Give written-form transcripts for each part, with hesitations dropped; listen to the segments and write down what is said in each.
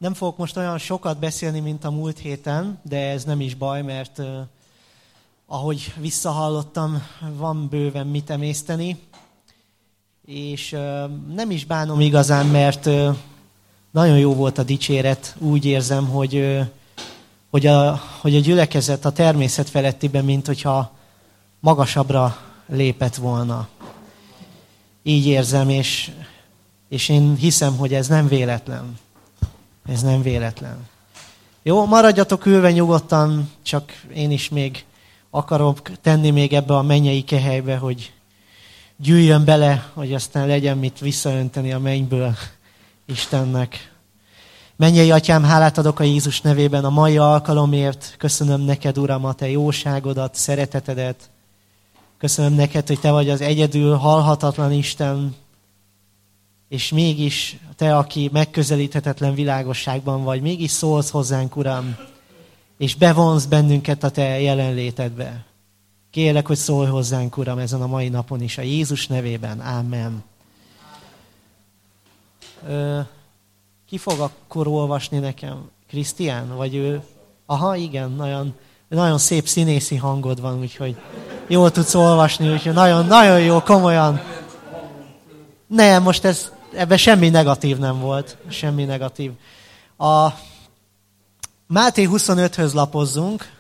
Nem fogok most olyan sokat beszélni, mint a múlt héten, de ez nem is baj, mert ahogy visszahallottam, van bőven mit emészteni. És nem is bánom igazán, mert nagyon jó volt a dicséret. Úgy érzem, hogy a gyülekezet a természet felettiben, mint hogyha magasabbra lépett volna. Így érzem, és én hiszem, hogy ez nem véletlen. Ez nem véletlen. Jó, maradjatok ülve nyugodtan, csak én is még akarok tenni még ebbe a mennyei kehelybe, hogy gyűjjön bele, hogy aztán legyen mit visszaönteni a mennyből Istennek. Mennyei Atyám, hálát adok a Jézus nevében a mai alkalomért. Köszönöm neked, Uram, a te jóságodat, szeretetedet. Köszönöm neked, hogy te vagy az egyedül halhatatlan Isten, és mégis te, aki megközelíthetetlen világosságban vagy, mégis szólsz hozzánk, Uram, és bevonsz bennünket a te jelenlétedbe. Kérlek, hogy szólj hozzánk, Uram, ezen a mai napon is, a Jézus nevében. Ámen. Ki fog akkor olvasni nekem? Krisztián? Vagy ő? Aha, igen, nagyon szép színészi hangod van, úgyhogy jól tudsz olvasni, úgyhogy nagyon jó, komolyan. Nem, most ebben semmi negatív nem volt. Semmi negatív. A Máté 25-höz lapozzunk.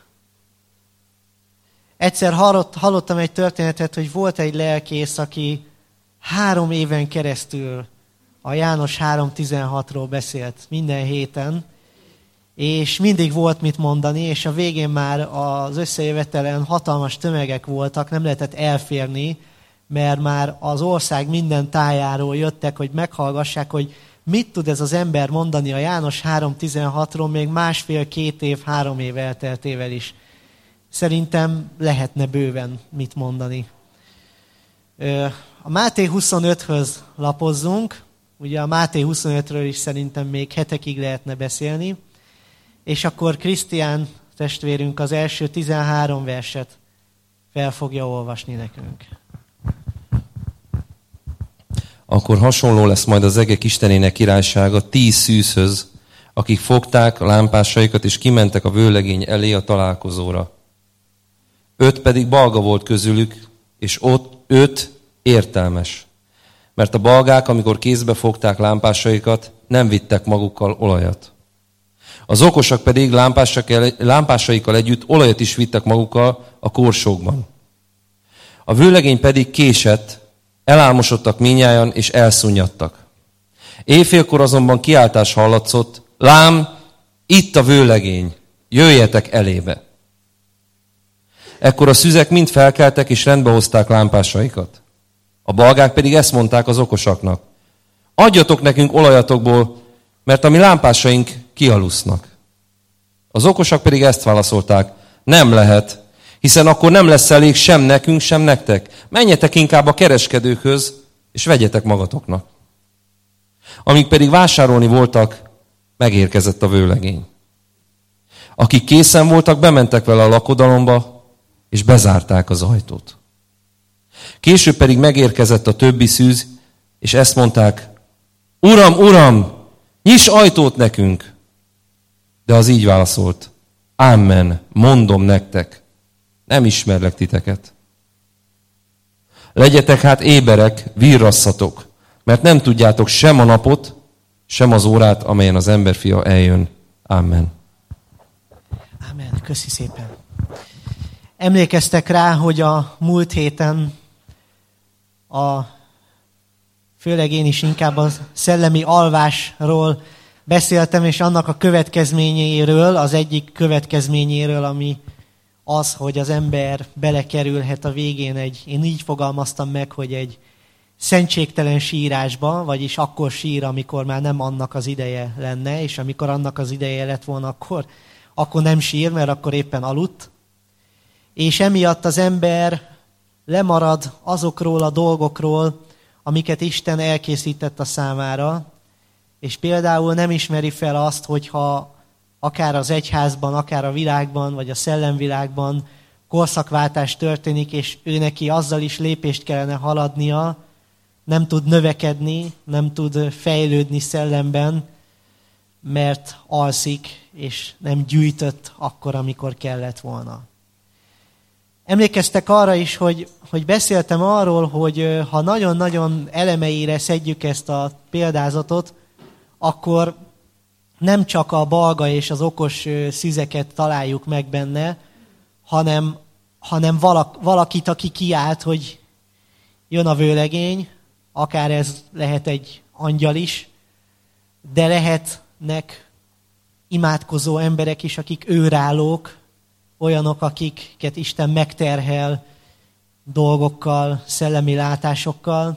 Egyszer hallottam egy történetet, hogy volt egy lelkész, aki 3 éven keresztül a János 3.16-ról beszélt minden héten, és mindig volt mit mondani, és a végén már az összejövetelen hatalmas tömegek voltak, nem lehetett elférni, mert már az ország minden tájáról jöttek, hogy meghallgassák, hogy mit tud ez az ember mondani a János 3.16-ról, még 1,5-2 év, 3 év elteltével is. Szerintem lehetne bőven mit mondani. A Máté 25-höz lapozzunk. Ugye a Máté 25-ről is szerintem még hetekig lehetne beszélni. És akkor Krisztián testvérünk az első 13 verset fel fogja olvasni nekünk. Akkor hasonló lesz majd az egek Istenének királysága 10 szűzhöz, akik fogták a lámpásaikat és kimentek a vőlegény elé a találkozóra. 5 pedig balga volt közülük, és 5 értelmes. Mert a balgák, amikor kézbe fogták lámpásaikat, nem vittek magukkal olajat. Az okosak pedig lámpásaikkal együtt olajat is vittek magukkal a korsókban. A vőlegény pedig késett, elálmosodtak mindnyájan és elszunnyadtak. Éjfélkor azonban kiáltás hallatszott, lám, itt a vőlegény, jöjjetek elébe. Ekkor a szüzek mind felkeltek és rendbe hozták lámpásaikat. A balgák pedig ezt mondták az okosaknak. Adjatok nekünk olajatokból, mert a mi lámpásaink kialusznak. Az okosak pedig ezt válaszolták. Nem lehet, hiszen akkor nem lesz elég sem nekünk, sem nektek. Menjetek inkább a kereskedőkhöz, és vegyetek magatoknak. Amíg pedig vásárolni voltak, megérkezett a vőlegény. Akik készen voltak, bementek vele a lakodalomba, és bezárták az ajtót. Később pedig megérkezett a többi szűz, és ezt mondták, Uram, Uram, nyiss ajtót nekünk! De az így válaszolt, Ámen, mondom nektek, nem ismerlek titeket. Legyetek hát éberek, virrasszatok, mert nem tudjátok sem a napot, sem az órát, amelyen az emberfia eljön. Ámen. Ámen, köszi szépen. Emlékeztek rá, hogy a múlt héten főleg én is inkább a szellemi alvásról beszéltem, és annak a következményéről, az egyik következményéről, ami az, hogy az ember belekerülhet a végén én így fogalmaztam meg, hogy egy szentségtelen sírásba, vagyis akkor sír, amikor már nem annak az ideje lenne, és amikor annak az ideje lett volna, akkor nem sír, mert akkor éppen aludt. És emiatt az ember lemarad azokról a dolgokról, amiket Isten elkészített a számára, és például nem ismeri fel azt, hogyha akár az egyházban, akár a világban, vagy a szellemvilágban korszakváltás történik, és ő neki azzal is lépést kellene haladnia, nem tud növekedni, nem tud fejlődni szellemben, mert alszik, és nem gyűjtött akkor, amikor kellett volna. Emlékeztek arra is, hogy beszéltem arról, hogy ha nagyon-nagyon elemeire szedjük ezt a példázatot, akkor nem csak a balga és az okos szüzeket találjuk meg benne, hanem valakit, aki kiállt, hogy jön a vőlegény, akár ez lehet egy angyal is, de lehetnek imádkozó emberek is, akik őrállók, olyanok, akiket Isten megterhel dolgokkal, szellemi látásokkal.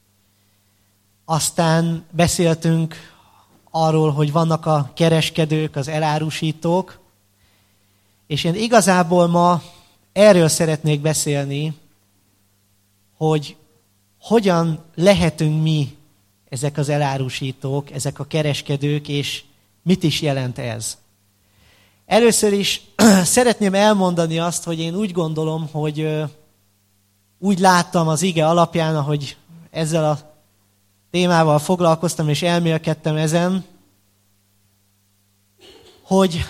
Aztán beszéltünk arról, hogy vannak a kereskedők, az elárusítók, és én igazából ma erről szeretnék beszélni, hogy hogyan lehetünk mi ezek az elárusítók, ezek a kereskedők, és mit is jelent ez. Először is szeretném elmondani azt, hogy én úgy gondolom, hogy úgy láttam az ige alapján, ahogy ezzel a témával foglalkoztam és elmélkedtem ezen, hogy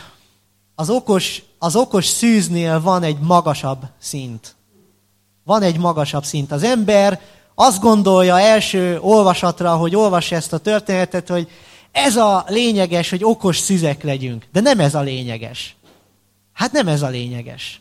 az okos szűznél van egy magasabb szint. Van egy magasabb szint. Az ember azt gondolja első olvasatra, hogy olvassa ezt a történetet, hogy ez a lényeges, hogy okos szüzek legyünk. De nem ez a lényeges. Hát nem ez a lényeges.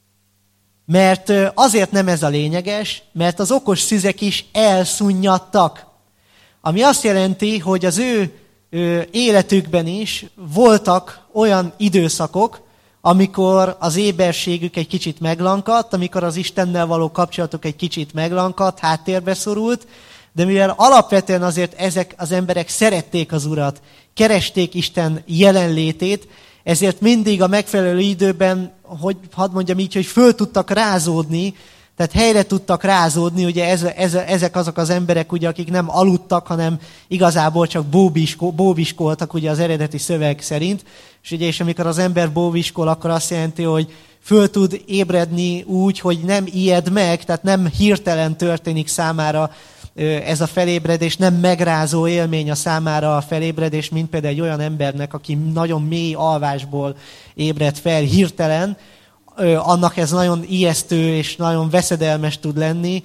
Mert azért nem ez a lényeges, mert az okos szüzek is elszunnyadtak. Ami azt jelenti, hogy az ő életükben is voltak olyan időszakok, amikor az éberségük egy kicsit meglankadt, amikor az Istennel való kapcsolatuk egy kicsit meglankadt, háttérbe szorult, de mivel alapvetően azért ezek az emberek szerették az Urat, keresték Isten jelenlétét, ezért mindig a megfelelő időben, hogy hadd mondjam így, hogy föl tudtak rázódni, tehát helyre tudtak rázódni, ugye ezek azok az emberek, ugye, akik nem aludtak, hanem igazából csak bóbiskoltak ugye az eredeti szöveg szerint. És amikor az ember bóbiskol, akkor azt jelenti, hogy föl tud ébredni úgy, hogy nem ijed meg, tehát nem hirtelen történik számára ez a felébredés, nem megrázó élmény a számára a felébredés, mint például egy olyan embernek, aki nagyon mély alvásból ébred fel hirtelen, annak ez nagyon ijesztő és nagyon veszedelmes tud lenni.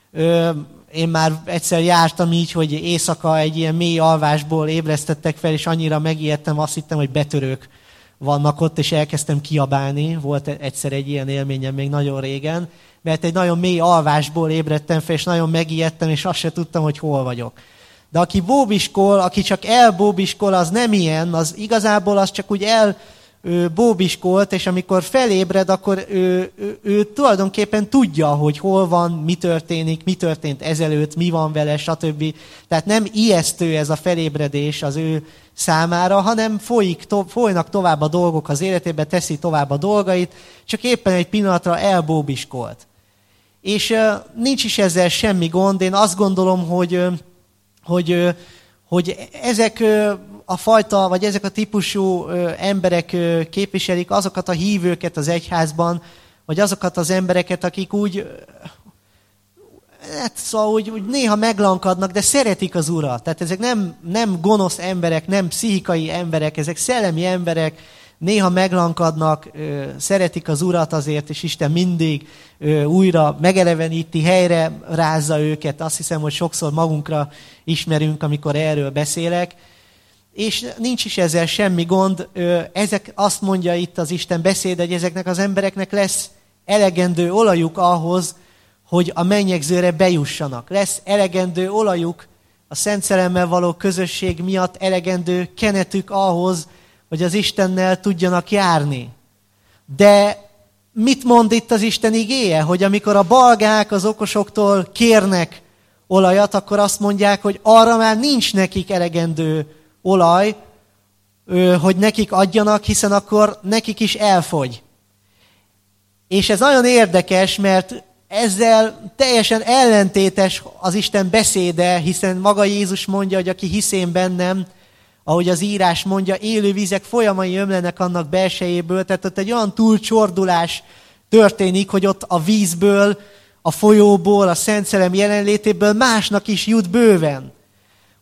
Én már egyszer jártam így, hogy éjszaka egy ilyen mély alvásból ébresztettek fel, és annyira megijedtem, azt hittem, hogy betörők vannak ott, és elkezdtem kiabálni. Volt egyszer egy ilyen élményem még nagyon régen, mert egy nagyon mély alvásból ébredtem fel, és nagyon megijedtem, és azt se tudtam, hogy hol vagyok. De aki bóbiskol, aki csak elbóbiskol, az nem ilyen, az igazából az csak úgy bóbiskolt, és amikor felébred, akkor ő tulajdonképpen tudja, hogy hol van, mi történik, mi történt ezelőtt, mi van vele, stb. Tehát nem ijesztő ez a felébredés az ő számára, hanem folynak tovább a dolgok az életébe, teszi tovább a dolgait, csak éppen egy pillanatra elbóbiskolt. És nincs is ezzel semmi gond. Én azt gondolom, hogy ezek a fajta, vagy ezek a típusú emberek képviselik azokat a hívőket az egyházban, vagy azokat az embereket, akik úgy néha meglankadnak, de szeretik az Urat. Tehát ezek nem gonosz emberek, nem pszichikai emberek, ezek szellemi emberek, néha meglankadnak, szeretik az Urat azért, és Isten mindig újra megeleveníti, helyre rázza őket. Azt hiszem, hogy sokszor magunkra ismerünk, amikor erről beszélek. És nincs is ezzel semmi gond. Ezek azt mondja itt az Isten beszéd, hogy ezeknek az embereknek lesz elegendő olajuk ahhoz, hogy a mennyegzőre bejussanak. Lesz elegendő olajuk a Szent Szellemmel való közösség miatt, elegendő kenetük ahhoz, hogy az Istennel tudjanak járni. De mit mond itt az Isten igéje? Hogy amikor a balgák az okosoktól kérnek olajat, akkor azt mondják, hogy arra már nincs nekik elegendő olaj, hogy nekik adjanak, hiszen akkor nekik is elfogy. És ez nagyon érdekes, mert ezzel teljesen ellentétes az Isten beszéde, hiszen maga Jézus mondja, hogy aki hisz én bennem, ahogy az írás mondja, élő vizek folyamai ömlenek annak belsejéből, tehát ott egy olyan túlcsordulás történik, hogy ott a vízből, a folyóból, a Szent Szellem jelenlétéből másnak is jut bőven.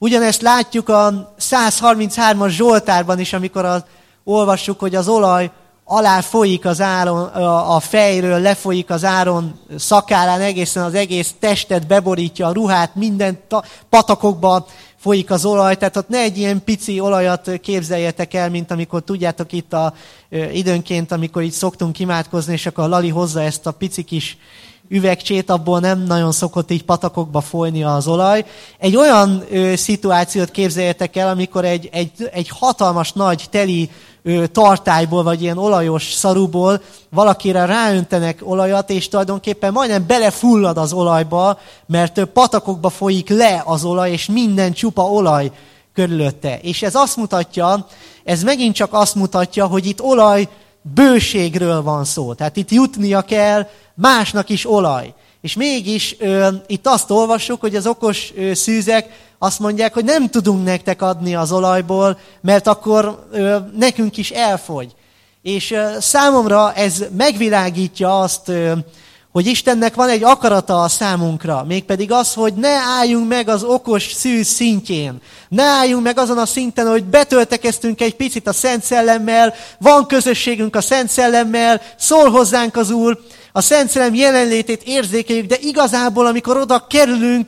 Ugyanezt látjuk a 133-as Zsoltárban is, amikor olvassuk, hogy az olaj alá folyik az Áron, a fejről lefolyik az Áron szakállán, egészen az egész testet beborítja, a ruhát, minden patakokba folyik az olaj. Tehát ott ne egy ilyen pici olajat képzeljetek el, mint amikor tudjátok itt időnként, amikor itt szoktunk imádkozni, és akkor a Lali hozza ezt a pici kis üvegcsét, abból nem nagyon szokott így patakokba folyni az olaj. Egy olyan szituációt képzeljetek el, amikor egy hatalmas nagy teli tartályból, vagy ilyen olajos szarúból valakire ráöntenek olajat, és tulajdonképpen majdnem belefullad az olajba, mert patakokba folyik le az olaj, és minden csupa olaj körülötte. És ez azt mutatja, ez megint csak azt mutatja, hogy itt olaj bőségről van szó. Tehát itt jutnia kell másnak is olaj. És mégis itt azt olvassuk, hogy az okos szűzek azt mondják, hogy nem tudunk nektek adni az olajból, mert akkor nekünk is elfogy. És számomra ez megvilágítja azt, hogy Istennek van egy akarata a számunkra, mégpedig az, hogy ne álljunk meg az okos szűz szintjén. Ne álljunk meg azon a szinten, hogy betöltekeztünk egy picit a Szent Szellemmel, van közösségünk a Szent Szellemmel, szól hozzánk az Úr, a Szent Szellem jelenlétét érzékeljük, de igazából, amikor oda kerülünk,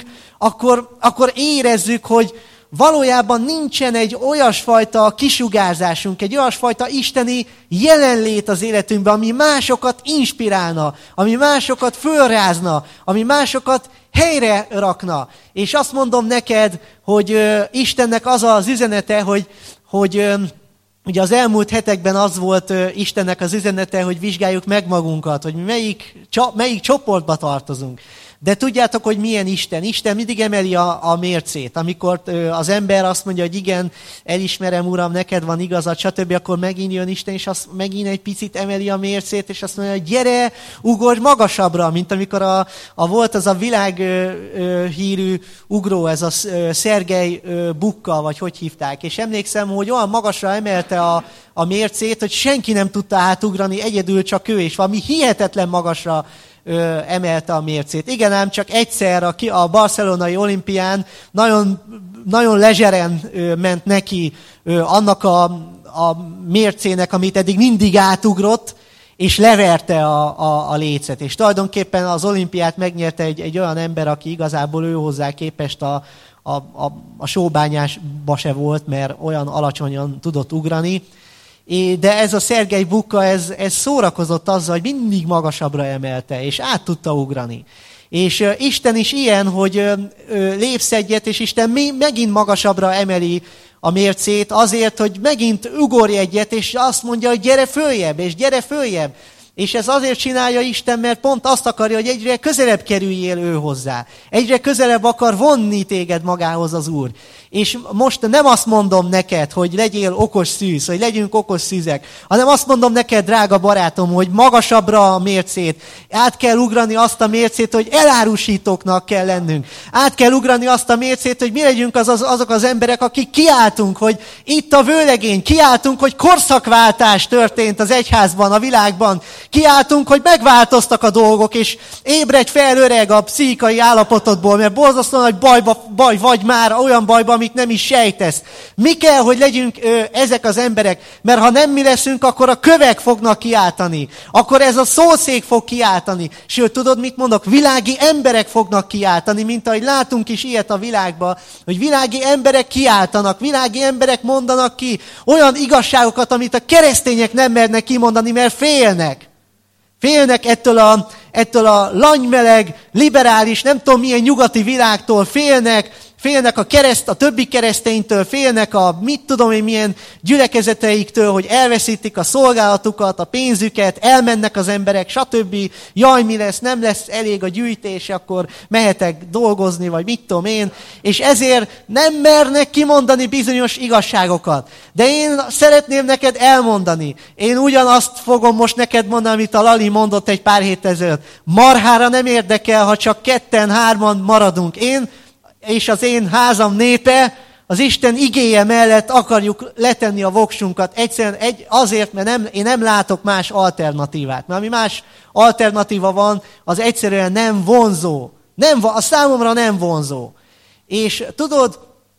akkor érezzük, hogy valójában nincsen egy olyasfajta kisugárzásunk, egy olyasfajta isteni jelenlét az életünkben, ami másokat inspirálna, ami másokat fölrázna, ami másokat helyre rakna. És azt mondom neked, hogy Istennek az az üzenete, hogy ugye az elmúlt hetekben az volt Istennek az üzenete, hogy vizsgáljuk meg magunkat, hogy melyik csoportba tartozunk. De tudjátok, hogy milyen Isten? Isten mindig emeli a mércét. Amikor az ember azt mondja, hogy igen, elismerem, Uram, neked van igazad, stb., akkor megint jön Isten, és azt megint egy picit emeli a mércét, és azt mondja, hogy gyere, ugorj magasabbra, mint amikor volt az a világhírű ugró, ez a Szergej Bukka, vagy hogy hívták. És emlékszem, hogy olyan magasra emelte a mércét, hogy senki nem tudta átugrani, egyedül csak ő, és valami hihetetlen magasra emelte a mércét. Igen, ám csak egyszer a barcelonai olimpián nagyon, nagyon lezseren ment neki annak a mércének, amit eddig mindig átugrott, és leverte a lécet. És tulajdonképpen az olimpiát megnyerte egy olyan ember, aki igazából ő hozzá képest a sóbányásba se volt, mert olyan alacsonyan tudott ugrani. De ez a Szergej Bukka, ez szórakozott azzal, hogy mindig magasabbra emelte, és át tudta ugrani. És Isten is ilyen, hogy lépsz egyet, és Isten megint magasabbra emeli a mércét azért, hogy megint ugorj egyet, és azt mondja, hogy gyere följebb, és gyere följebb. És ez azért csinálja Isten, mert pont azt akarja, hogy egyre közelebb kerüljél ő hozzá. Egyre közelebb akar vonni téged magához az Úr. És most nem azt mondom neked, hogy legyél okos szűz, hogy legyünk okos szűzek, hanem azt mondom neked, drága barátom, hogy magasabbra a mércét. Át kell ugrani azt a mércét, hogy elárusítóknak kell lennünk. Át kell ugrani azt a mércét, hogy mi legyünk azok az emberek, akik kiáltunk, hogy itt a vőlegény, kiáltunk, hogy korszakváltás történt az egyházban, a világban. Kiáltunk, hogy megváltoztak a dolgok, és ébredj fel, öreg, a pszichikai állapotodból, mert borzasztóan nagy baj vagy már, olyan bajba, amit nem is sejtesz. Mi kell, hogy legyünk ezek az emberek? Mert ha nem mi leszünk, akkor a kövek fognak kiáltani. Akkor ez a szószék fog kiáltani. Sőt, tudod, mit mondok? Világi emberek fognak kiáltani, mint ahogy látunk is ilyet a világban, hogy világi emberek kiáltanak, világi emberek mondanak ki olyan igazságokat, amit a keresztények nem mernek kimondani, mert félnek. Félnek ettől a lanymeleg, liberális, nem tudom milyen nyugati világtól, félnek a többi kereszténytől, félnek a mit tudom én milyen gyülekezeteiktől, hogy elveszítik a szolgálatukat, a pénzüket, elmennek az emberek, stb. Jaj, mi lesz, nem lesz elég a gyűjtés, akkor mehetek dolgozni, vagy mit tudom én, és ezért nem mernek kimondani bizonyos igazságokat. De én szeretném neked elmondani. Én ugyanazt fogom most neked mondani, amit a Lali mondott egy pár héttel ezelőtt. Marhára nem érdekel, ha csak 2-3 maradunk. Én és az én házam népe az Isten igéje mellett akarjuk letenni a voksunkat. Egyszerűen azért, mert én nem látok más alternatívát. Mert ami más alternatíva van, az egyszerűen nem vonzó. A számomra nem vonzó. És tudod,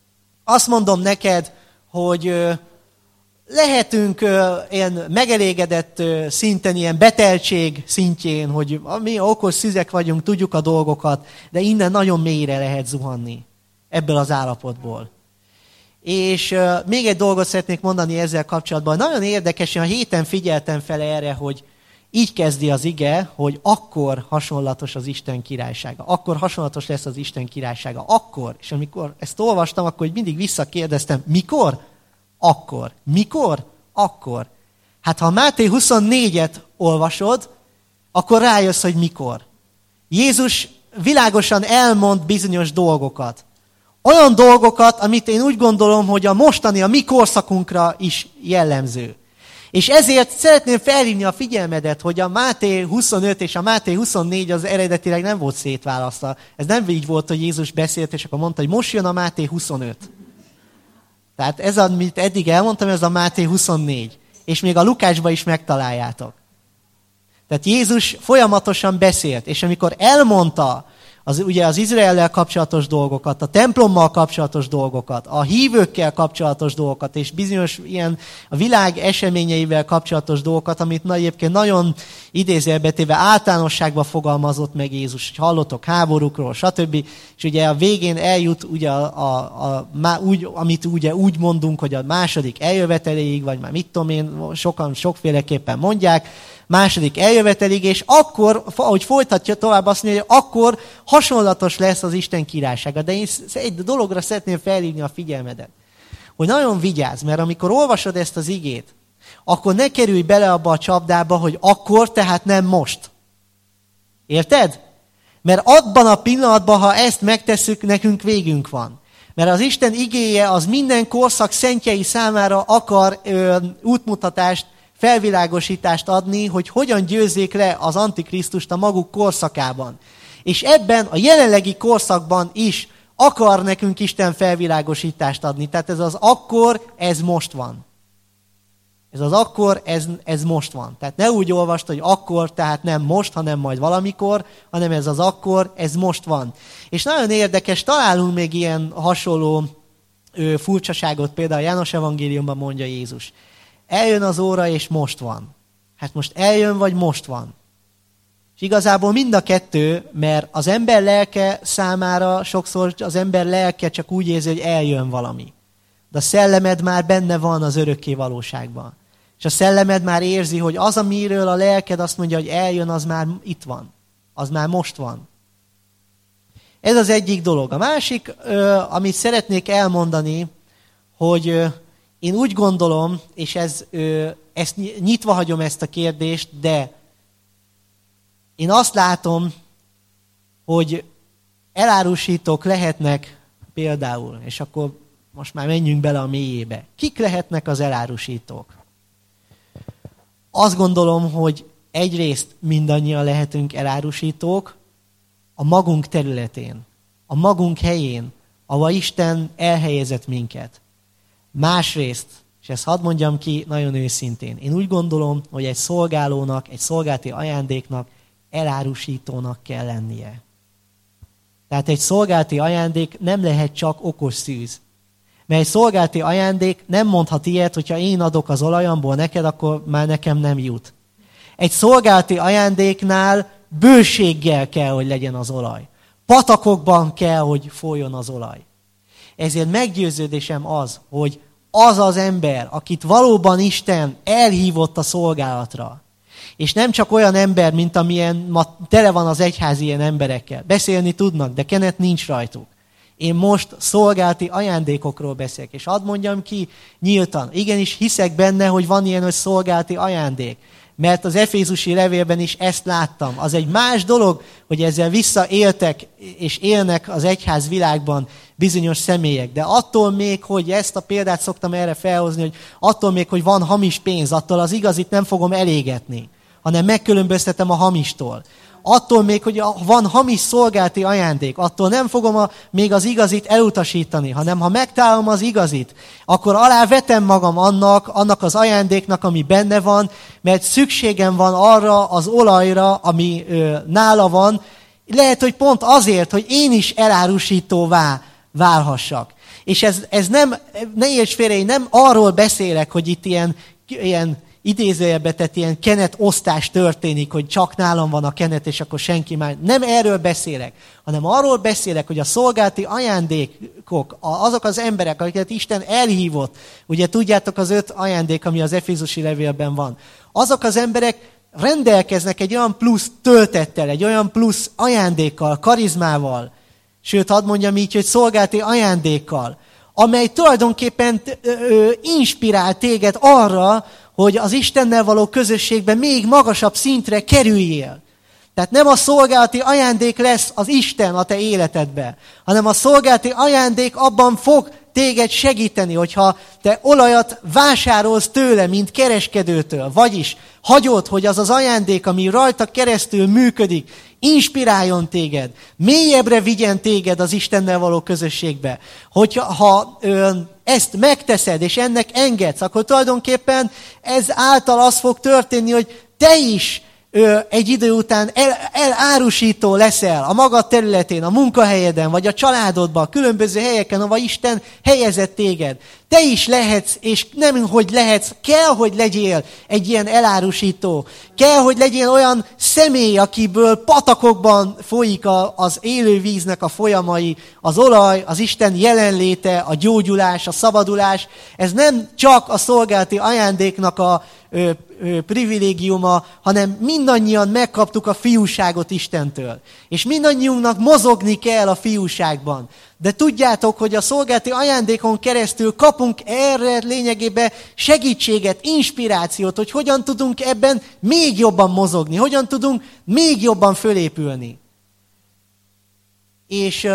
azt mondom neked, hogy lehetünk ilyen megelégedett szinten, ilyen beteltség szintjén, hogy mi okos szüzek vagyunk, tudjuk a dolgokat, de innen nagyon mélyre lehet zuhanni ebből az állapotból. És még egy dolgot szeretnék mondani ezzel kapcsolatban. Nagyon érdekes, hogy a héten figyeltem fel erre, hogy így kezdi az ige, hogy akkor hasonlatos az Isten királysága. Akkor hasonlatos lesz az Isten királysága. Akkor. És amikor ezt olvastam, akkor mindig visszakérdeztem, mikor? Akkor. Mikor? Akkor. Hát ha Máté 24-et olvasod, akkor rájössz, hogy mikor. Jézus világosan elmond bizonyos dolgokat. Olyan dolgokat, amit én úgy gondolom, hogy a mostani, a mi korszakunkra is jellemző. És ezért szeretném felhívni a figyelmedet, hogy a Máté 25 és a Máté 24 az eredetileg nem volt szétválasztva. Ez nem így volt, hogy Jézus beszélt, és akkor mondta, hogy most jön a Máté 25. Tehát ez, amit eddig elmondtam, ez a Máté 24. És még a Lukácsban is megtaláljátok. Tehát Jézus folyamatosan beszélt, és amikor elmondta ugye az Izraellel kapcsolatos dolgokat, a templommal kapcsolatos dolgokat, a hívőkkel kapcsolatos dolgokat, és bizonyos ilyen a világ eseményeivel kapcsolatos dolgokat, amit egyébként nagyon idézőjelbetéve általánosságban fogalmazott meg Jézus, hogy hallottok háborúkról, stb. És ugye a végén eljut, ugye amit ugye úgy mondunk, hogy a második eljöveteléig, vagy már mit tudom én, sokan sokféleképpen mondják, második eljövetelig, és akkor, ahogy folytatja tovább, azt mondja, hogy akkor hasonlatos lesz az Isten királysága. De én egy dologra szeretném felhívni a figyelmedet, hogy nagyon vigyázz, mert amikor olvasod ezt az igét, akkor ne kerülj bele abba a csapdába, hogy akkor, tehát nem most. Érted? Mert abban a pillanatban, ha ezt megtesszük, nekünk végünk van. Mert az Isten igéje az minden korszak szentjei számára akar útmutatást, felvilágosítást adni, hogy hogyan győzzék le az Antikrisztust a maguk korszakában. És ebben a jelenlegi korszakban is akar nekünk Isten felvilágosítást adni. Tehát ez az akkor, ez most van. Ez az akkor, ez most van. Tehát ne úgy olvasd, hogy akkor, tehát nem most, hanem majd valamikor, hanem ez az akkor, ez most van. És nagyon érdekes, találunk még ilyen hasonló furcsaságot, például János evangéliumban mondja Jézus. Eljön az óra, és most van. Hát most eljön, vagy most van. És igazából mind a kettő, mert az ember lelke számára sokszor az ember lelke csak úgy érzi, hogy eljön valami. De a szellemed már benne van az örökké valóságban. És a szellemed már érzi, hogy az, amiről a lelked azt mondja, hogy eljön, az már itt van. Az már most van. Ez az egyik dolog. A másik, amit szeretnék elmondani, hogy én úgy gondolom, és ezt nyitva hagyom ezt a kérdést, de én azt látom, hogy elárusítók lehetnek például, és akkor most már menjünk bele a mélyébe. Kik lehetnek az elárusítók? Azt gondolom, hogy egyrészt mindannyian lehetünk elárusítók a magunk területén, a magunk helyén, ahol Isten elhelyezett minket. Másrészt, és ezt hadd mondjam ki nagyon őszintén, én úgy gondolom, hogy egy szolgálónak, egy szolgálati ajándéknak elárusítónak kell lennie. Tehát egy szolgálati ajándék nem lehet csak okos szűz. Mert egy szolgálati ajándék nem mondhat ilyet, hogyha én adok az olajamból neked, akkor már nekem nem jut. Egy szolgálati ajándéknál bőséggel kell, hogy legyen az olaj. Patakokban kell, hogy folyjon az olaj. Ezért meggyőződésem az, hogy az az ember, akit valóban Isten elhívott a szolgálatra, és nem csak olyan ember, mint amilyen ma tele van az egyház ilyen emberekkel. Beszélni tudnak, de kenet nincs rajtuk. Én most szolgálati ajándékokról beszélek, és hadd mondjam ki nyíltan. Igenis hiszek benne, hogy van ilyen, hogy szolgálati ajándék. Mert az efézusi levélben is ezt láttam. Az egy más dolog, hogy ezzel visszaéltek és élnek az egyház világban bizonyos személyek. De attól még, hogy ezt a példát szoktam erre felhozni, hogy attól még, hogy van hamis pénz, attól az igazit nem fogom elégetni, hanem megkülönböztetem a hamistól. Attól még, hogy van hamis szolgálati ajándék, attól nem fogom még az igazit elutasítani, hanem ha megtalálom az igazit, akkor alávetem magam annak az ajándéknak, ami benne van, mert szükségem van arra az olajra, ami nála van. Lehet, hogy pont azért, hogy én is elárusítóvá válhassak. És ez nem, ne érts félre, én nem arról beszélek, hogy itt ilyen idézőjelbe tett ilyen kenetosztás történik, hogy csak nálam van a kenet, és akkor senki már. Nem erről beszélek, hanem arról beszélek, hogy a szolgálati ajándékok, azok az emberek, akiket Isten elhívott, ugye tudjátok az 5 ajándék, ami az Efézusi levélben van, azok az emberek rendelkeznek egy olyan plusz töltettel, egy olyan plusz ajándékkal, karizmával, sőt, hadd mondjam így, hogy szolgálati ajándékkal, amely tulajdonképpen inspirál téged arra, hogy az Istennel való közösségben még magasabb szintre kerüljél. Tehát nem a szolgálati ajándék lesz az Isten a te életedben, hanem a szolgálati ajándék abban fog téged segíteni, hogyha te olajat vásárolsz tőle, mint kereskedőtől, vagyis hagyod, hogy az az ajándék, ami rajta keresztül működik, inspiráljon téged, mélyebbre vigyen téged az Istennel való közösségbe. Hogyha ezt megteszed, és ennek engedsz, akkor tulajdonképpen ez által az fog történni, hogy te is egy idő után elárusító leszel a magad területén, a munkahelyeden, vagy a családodban, a különböző helyeken, ahol Isten helyezett téged. Te is lehetsz, és nem hogy lehetsz, kell, hogy legyél egy ilyen elárusító. Kell, hogy legyél olyan személy, akiből patakokban folyik az élő víznek a folyamai, az olaj, az Isten jelenléte, a gyógyulás, a szabadulás. Ez nem csak a szolgálati ajándéknak a privilégiuma, hanem mindannyian megkaptuk a fiúságot Istentől. És mindannyiunknak mozogni kell a fiúságban. De tudjátok, hogy a szolgálati ajándékon keresztül kapunk erre lényegében segítséget, inspirációt, hogy hogyan tudunk ebben még jobban mozogni, hogyan tudunk még jobban fölépülni. És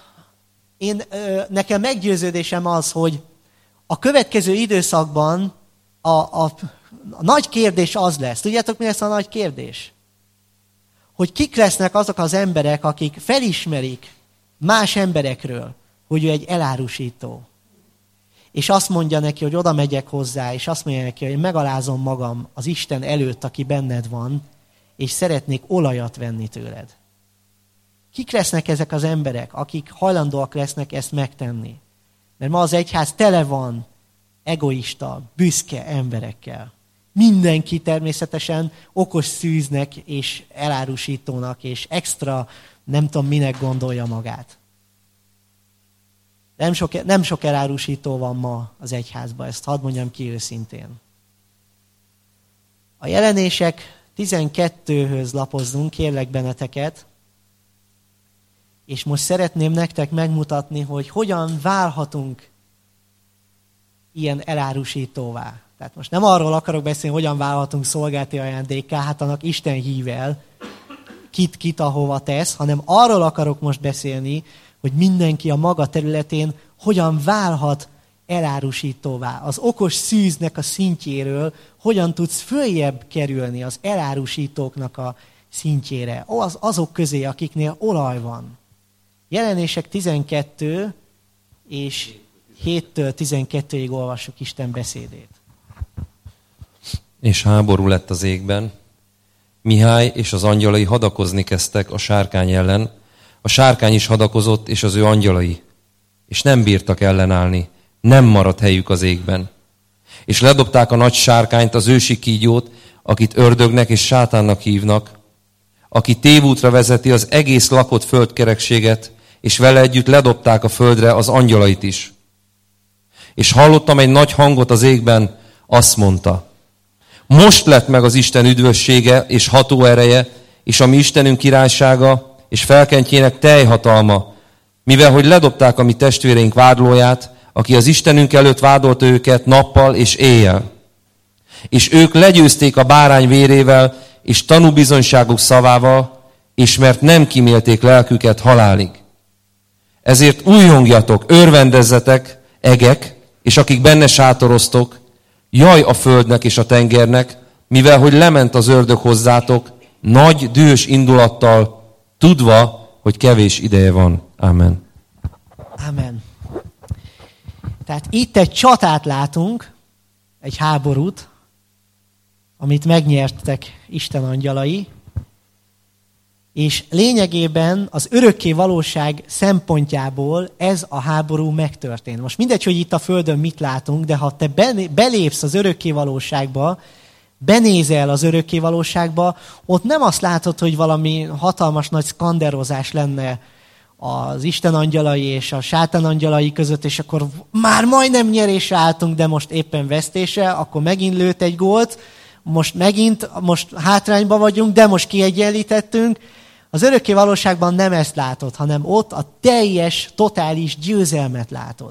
nekem meggyőződésem az, hogy a következő időszakban a nagy kérdés az lesz. Tudjátok, mi lesz a nagy kérdés? Hogy kik lesznek azok az emberek, akik felismerik más emberekről, hogy ő egy elárusító. És azt mondja neki, hogy oda megyek hozzá, és azt mondja neki, hogy megalázom magam az Isten előtt, aki benned van, és szeretnék olajat venni tőled. Kik lesznek ezek az emberek, akik hajlandóak lesznek ezt megtenni? Mert ma az egyház tele van egoista, büszke emberekkel. Mindenki természetesen okos szűznek és elárusítónak és extra nem tudom minek gondolja magát. Nem sok elárusító van ma az egyházban, ezt hadd mondjam ki őszintén. A Jelenések 12-höz lapozzunk, kérlek benneteket, és most szeretném nektek megmutatni, hogy hogyan válhatunk ilyen elárusítóvá. Tehát most nem arról akarok beszélni, hogyan válhatunk szolgálati ajándékká, hát annak Isten hív el, kit ahova tesz, hanem arról akarok most beszélni, hogy mindenki a maga területén hogyan válhat elárusítóvá. Az okos szűznek a szintjéről hogyan tudsz följebb kerülni az elárusítóknak a szintjére, azok közé, akiknél olaj van. Jelenések 12 és 7-től 12-ig olvassuk Isten beszédét. És háború lett az égben. Mihály és az angyalai hadakozni kezdtek a sárkány ellen. A sárkány is hadakozott, és az ő angyalai. És nem bírtak ellenállni. Nem maradt helyük az égben. És ledobták a nagy sárkányt, az ősi kígyót, akit ördögnek és sátánnak hívnak, aki tévútra vezeti az egész lakott földkerekséget, és vele együtt ledobták a földre az angyalait is. És hallottam egy nagy hangot az égben, azt mondta: most lett meg az Isten üdvössége és hatóereje, és a mi Istenünk királysága, és felkentjének teljhatalma, mivel hogy ledobták a mi testvéreink vádlóját, aki az Istenünk előtt vádolta őket nappal és éjjel. És ők legyőzték a bárány vérével, és tanúbizonyságuk szavával, és mert nem kimélték lelküket halálig. Ezért újjongjatok, örvendezzetek, egek, és akik benne sátoroztok, jaj a földnek és a tengernek, mivel hogy lement az ördög hozzátok, nagy, dühös indulattal, tudva, hogy kevés ideje van. Amen. Amen. Tehát itt egy csatát látunk, egy háborút, amit megnyertek Isten angyalai, És lényegében az örökké valóság szempontjából ez a háború megtörtént. Most mindegy, hogy itt a Földön mit látunk, de ha te belépsz az örökké valóságba, benézel az örökké valóságba, ott nem azt látod, hogy valami hatalmas nagy szkanderozás lenne az Isten angyalai és a sátán angyalai között, és akkor már majdnem nyerésre álltunk, de most éppen vesztése, akkor megint lőtt egy gólt, most hátrányba vagyunk, de most kiegyenlítettünk. Az örökké valóságban nem ezt látod, hanem ott a teljes, totális győzelmet látod.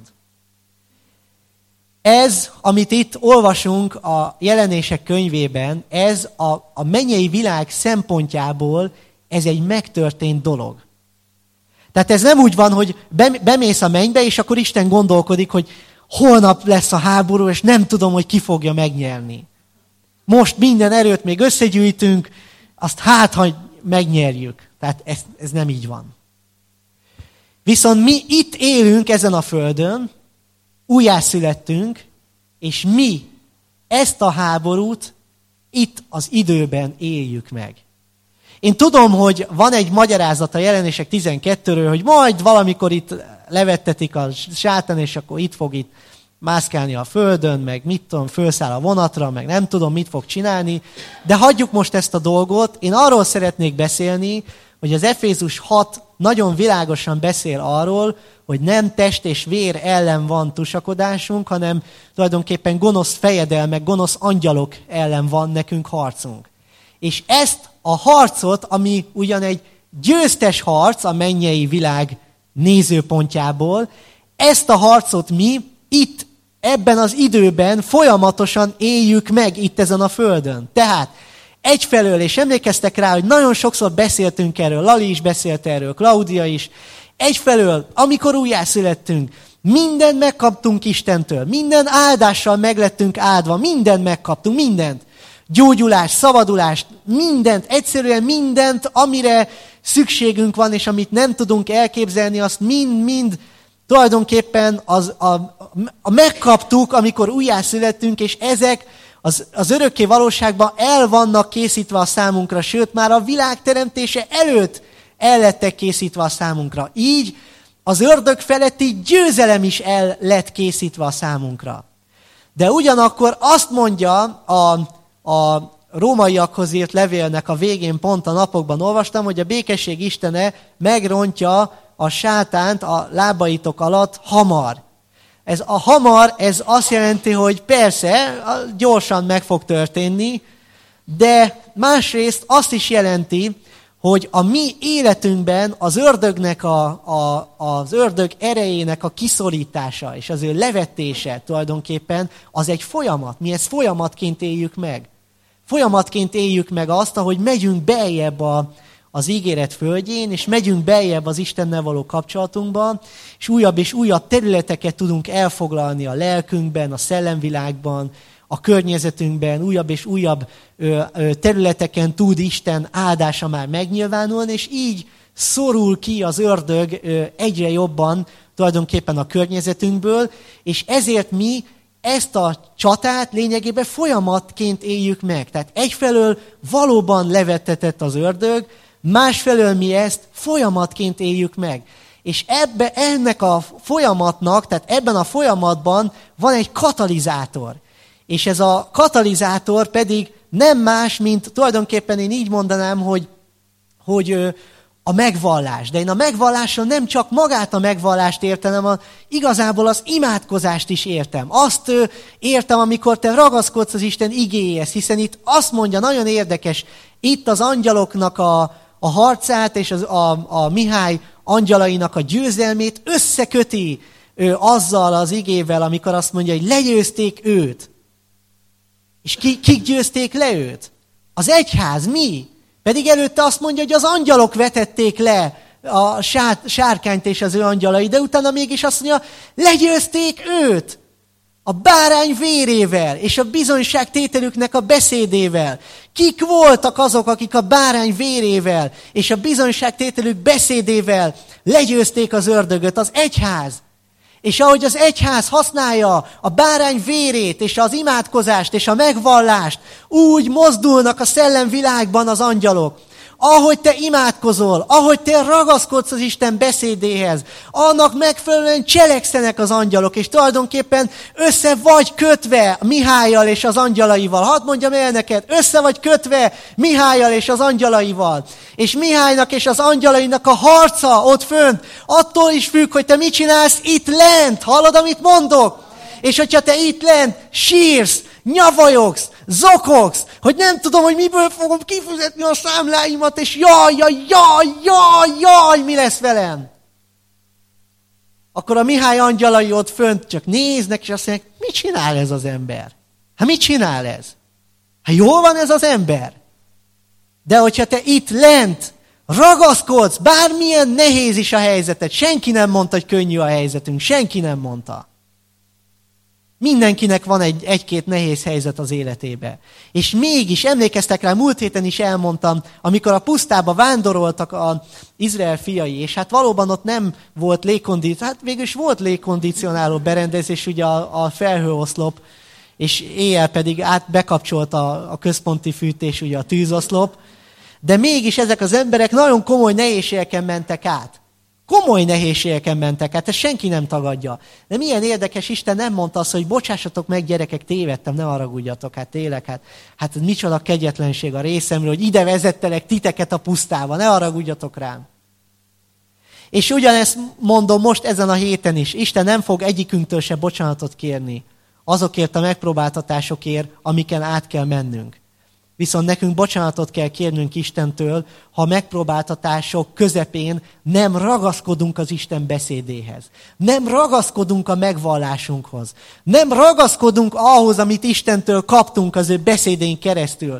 Ez, amit itt olvasunk a Jelenések könyvében, ez a mennyei világ szempontjából ez egy megtörtént dolog. Tehát ez nem úgy van, hogy bemész a mennybe, és akkor Isten gondolkodik, hogy holnap lesz a háború, és nem tudom, hogy ki fogja megnyerni. Most minden erőt még összegyűjtünk, azt ha megnyerjük. Tehát ez nem így van. Viszont mi itt élünk ezen a földön, újjászülettünk, és mi ezt a háborút itt az időben éljük meg. Én tudom, hogy van egy magyarázat a Jelenések 12-ről, hogy majd valamikor itt levettetik a sátán, és akkor itt fog mászkálni a földön, meg mit tudom, fölszáll a vonatra, meg nem tudom, mit fog csinálni. De hagyjuk most ezt a dolgot. Én arról szeretnék beszélni, hogy az Efézus 6 nagyon világosan beszél arról, hogy nem test és vér ellen van tusakodásunk, hanem tulajdonképpen gonosz fejedelmek, gonosz angyalok ellen van nekünk harcunk. És ezt a harcot, ami ugyan egy győztes harc a mennyei világ nézőpontjából, ezt a harcot mi itt, ebben az időben folyamatosan éljük meg itt ezen a földön. Tehát egyfelől, és emlékeztek rá, hogy nagyon sokszor beszéltünk erről, Lali is beszélt erről, Klaudia is, egyfelől, amikor újjászülettünk, mindent megkaptunk Istentől, minden áldással meglettünk áldva, mindent megkaptunk, mindent. Gyógyulást, szabadulást, mindent, egyszerűen mindent, amire szükségünk van, és amit nem tudunk elképzelni, azt mind tulajdonképpen megkaptuk, amikor újjászülettünk, és ezek az örökké valóságban el vannak készítve a számunkra, sőt, már a világ teremtése előtt el lettek készítve a számunkra. Így az ördög feletti győzelem is el lett készítve a számunkra. De ugyanakkor azt mondja a rómaiakhoz írt levélnek a végén, pont a napokban olvastam, hogy a békesség istene megrontja a sátánt a lábaitok alatt hamar. Ez a hamar, ez azt jelenti, hogy persze, gyorsan meg fog történni, de másrészt azt is jelenti, hogy a mi életünkben az ördögnek az ördög erejének a kiszorítása és az ő levetése tulajdonképpen az egy folyamat. Mi ezt folyamatként éljük meg. Folyamatként éljük meg azt, ahogy megyünk beljebb az ígéret földjén, és megyünk beljebb az Istennel való kapcsolatunkban, és újabb területeket tudunk elfoglalni a lelkünkben, a szellemvilágban, a környezetünkben, újabb és újabb területeken tud Isten áldása már megnyilvánulni, és így szorul ki az ördög egyre jobban tulajdonképpen a környezetünkből, és ezért mi ezt a csatát lényegében folyamatként éljük meg. Tehát egyfelől valóban levettetett az ördög, másfelől mi ezt folyamatként éljük meg. És ennek a folyamatnak, tehát ebben a folyamatban van egy katalizátor. És ez a katalizátor pedig nem más, mint tulajdonképpen én így mondanám, hogy a megvallás. De én a megvallással nem csak magát a megvallást értem, hanem igazából az imádkozást is értem. Azt értem, amikor te ragaszkodsz az Isten igéjéhez, hiszen itt azt mondja, nagyon érdekes, itt az angyaloknak a harcát és a Mihály angyalainak a győzelmét összeköti azzal az igével, amikor azt mondja, hogy legyőzték őt. És kik győzték le őt? Az egyház, mi? Pedig előtte azt mondja, hogy az angyalok vetették le a sárkányt és az ő angyalai, de utána mégis azt mondja, legyőzték őt a bárány vérével és a bizonyságtételüknek a beszédével. Kik voltak azok, akik a bárány vérével és a bizonyságtételük beszédével legyőzték az ördögöt? Az egyház. És ahogy az egyház használja a bárány vérét, és az imádkozást, és a megvallást, úgy mozdulnak a szellemvilágban az angyalok, ahogy te imádkozol, ahogy te ragaszkodsz az Isten beszédéhez, annak megfelelően cselekszenek az angyalok, és tulajdonképpen össze vagy kötve Mihályal és az angyalaival. Hadd mondjam el neked, össze vagy kötve Mihályal és az angyalaival. És Mihálynak és az angyalainak a harca ott fönt attól is függ, hogy te mit csinálsz itt lent. Hallod, amit mondok? És hogyha te itt lent sírsz, nyavajogsz, zokogsz, hogy nem tudom, hogy miből fogom kifizetni a számláimat, és jaj, mi lesz velem? Akkor a Mihály angyalai ott fönt csak néznek, és azt mondják, mit csinál ez az ember? Hát mit csinál ez? Hát jól van ez az ember? De hogyha te itt lent ragaszkodsz, bármilyen nehéz is a helyzeted, senki nem mondta, hogy könnyű a helyzetünk, senki nem mondta. Mindenkinek van egy-két nehéz helyzet az életébe. És mégis, emlékeztek rá, múlt héten is elmondtam, amikor a pusztába vándoroltak az Izrael fiai, és hát valóban ott nem volt légkondicionáló, hát végülis volt légkondicionáló berendezés, ugye a felhőoszlop, és éjjel pedig bekapcsolta a központi fűtés, ugye a tűzoszlop, de mégis ezek az emberek nagyon komoly nehézségeken mentek át. Komoly nehézségeken mentek át, ezt senki nem tagadja. De milyen érdekes, Isten nem mondta azt, hogy bocsássatok meg, gyerekek, tévedtem, ne haragudjatok, hát tényleg, hát micsoda kegyetlenség a részemről, hogy ide vezettelek titeket a pusztába, ne haragudjatok rám. És ugyanezt mondom most ezen a héten is, Isten nem fog egyikünktől se bocsánatot kérni azokért a megpróbáltatásokért, amiken át kell mennünk. Viszont nekünk bocsánatot kell kérnünk Istentől, ha megpróbáltatások közepén nem ragaszkodunk az Isten beszédéhez. Nem ragaszkodunk a megvallásunkhoz. Nem ragaszkodunk ahhoz, amit Istentől kaptunk az ő beszédén keresztül.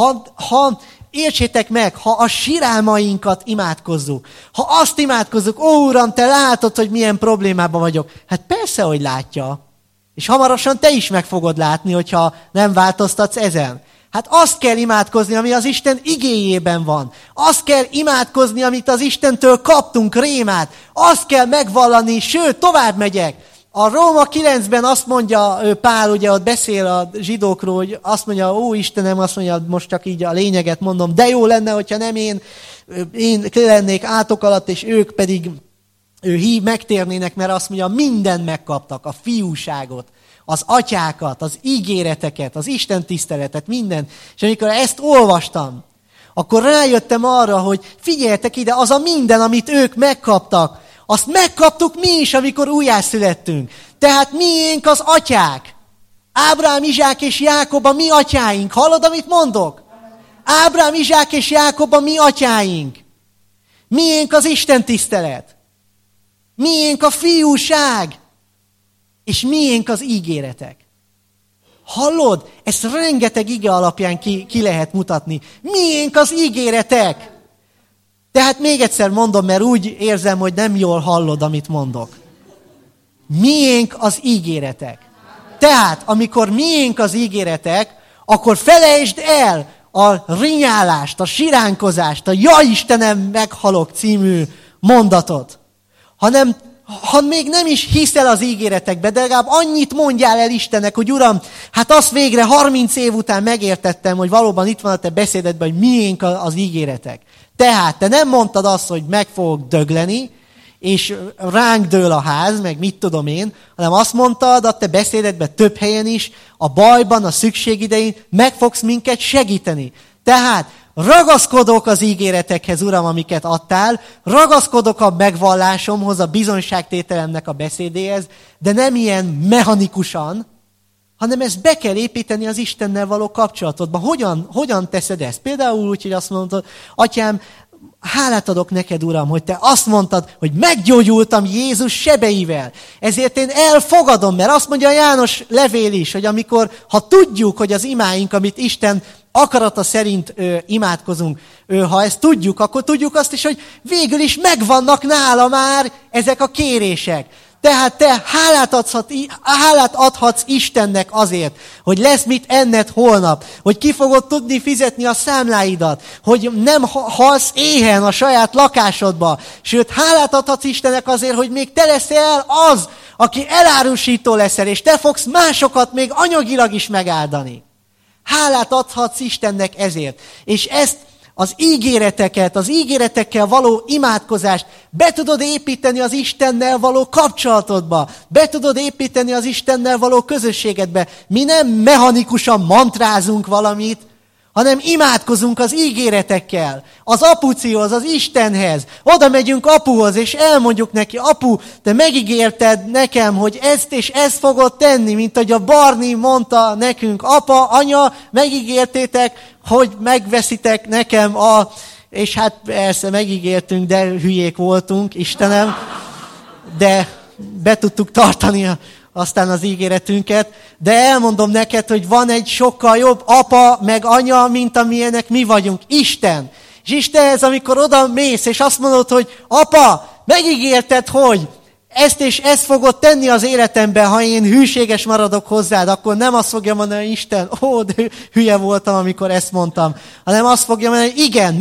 Értsétek meg, ha a sirálmainkat imádkozzuk, ha azt imádkozzuk, ó Uram, te látod, hogy milyen problémában vagyok. Hát persze, hogy látja. És hamarosan te is meg fogod látni, hogyha nem változtatsz ezen. Hát azt kell imádkozni, ami az Isten igéjében van. Azt kell imádkozni, amit az Istentől kaptunk, rémát. Azt kell megvallani, sőt, tovább megyek. A Róma 9-ben azt mondja Pál, ugye ott beszél a zsidókról, hogy azt mondja, ó Istenem, azt mondja, most csak így a lényeget mondom, de jó lenne, hogyha nem én lennék átok alatt, és ők pedig megtérnének, mert azt mondja, mindent megkaptak, a fiúságot, az atyákat, az ígéreteket, az Isten tiszteletet, mindent. És amikor ezt olvastam, akkor rájöttem arra, hogy figyeljetek ide, az a minden, amit ők megkaptak, azt megkaptuk mi is, amikor újjászülettünk. Tehát miénk az atyák. Ábrám, Izsák és Jákob a mi atyáink. Hallod, amit mondok? Ábrám, Izsák és Jákob a mi atyáink. Miénk az Isten tisztelet. Miénk a fiúság. És miénk az ígéretek. Hallod? Ezt rengeteg ige alapján ki lehet mutatni. Miénk az ígéretek. Tehát még egyszer mondom, mert úgy érzem, hogy nem jól hallod, amit mondok. Miénk az ígéretek. Tehát, amikor miénk az ígéretek, akkor felejtsd el a rinyálást, a siránkozást, a Jaj Istenem, meghalok című mondatot. Ha még nem is hiszel az ígéretekbe, de legalább annyit mondjál el Istennek, hogy Uram, hát azt végre 30 év után megértettem, hogy valóban itt van a te beszédedben, hogy miénk az ígéretek. Tehát te nem mondtad azt, hogy meg fogok dögleni, és ránk dől a ház, meg mit tudom én, hanem azt mondtad a te beszédedben több helyen is, a bajban, a szükség idején meg fogsz minket segíteni. Tehát ragaszkodok az ígéretekhez, Uram, amiket adtál, ragaszkodok a megvallásomhoz, a bizonyságtételemnek a beszédéhez, de nem ilyen mechanikusan, hanem ezt be kell építeni az Istennel való kapcsolatodba. Hogyan teszed ezt? Például úgy, hogy azt mondod, Atyám, hálát adok neked, Uram, hogy te azt mondtad, hogy meggyógyultam Jézus sebeivel. Ezért én elfogadom, mert azt mondja a János levél is, hogy ha tudjuk, hogy az imáink, amit Isten akarata szerint imádkozunk, ha ezt tudjuk, akkor tudjuk azt is, hogy végül is megvannak nála már ezek a kérések. Tehát te hálát adhatsz Istennek azért, hogy lesz mit enned holnap, hogy ki fogod tudni fizetni a számláidat, hogy nem halsz éhen a saját lakásodba, sőt, hálát adhatsz Istennek azért, hogy még te leszel az, aki elárusító leszel, és te fogsz másokat még anyagilag is megáldani. Hálát adhatsz Istennek ezért. És ezt az ígéreteket, az ígéretekkel való imádkozást be tudod építeni az Istennel való kapcsolatodba, be tudod építeni az Istennel való közösségedbe. Mi nem mechanikusan mantrázunk valamit, hanem imádkozunk az ígéretekkel, az apucihoz, az Istenhez. Oda megyünk apuhoz, és elmondjuk neki, apu, te megígérted nekem, hogy ezt és ezt fogod tenni, mint ahogy a Barni mondta nekünk, apa, anya, megígértétek, hogy megveszitek nekem és hát persze megígértünk, de hülyék voltunk, Istenem, de be tudtuk tartani aztán az ígéretünket, de elmondom neked, hogy van egy sokkal jobb apa meg anya, mint amilyenek mi vagyunk, Isten. És Istenhez, amikor oda mész, és azt mondod, hogy apa, megígérted, hogy ezt és ezt fogod tenni az életemben, ha én hűséges maradok hozzád, akkor nem azt fogja mondani, hogy Isten, de hülye voltam, amikor ezt mondtam, hanem azt fogja mondani, hogy igen,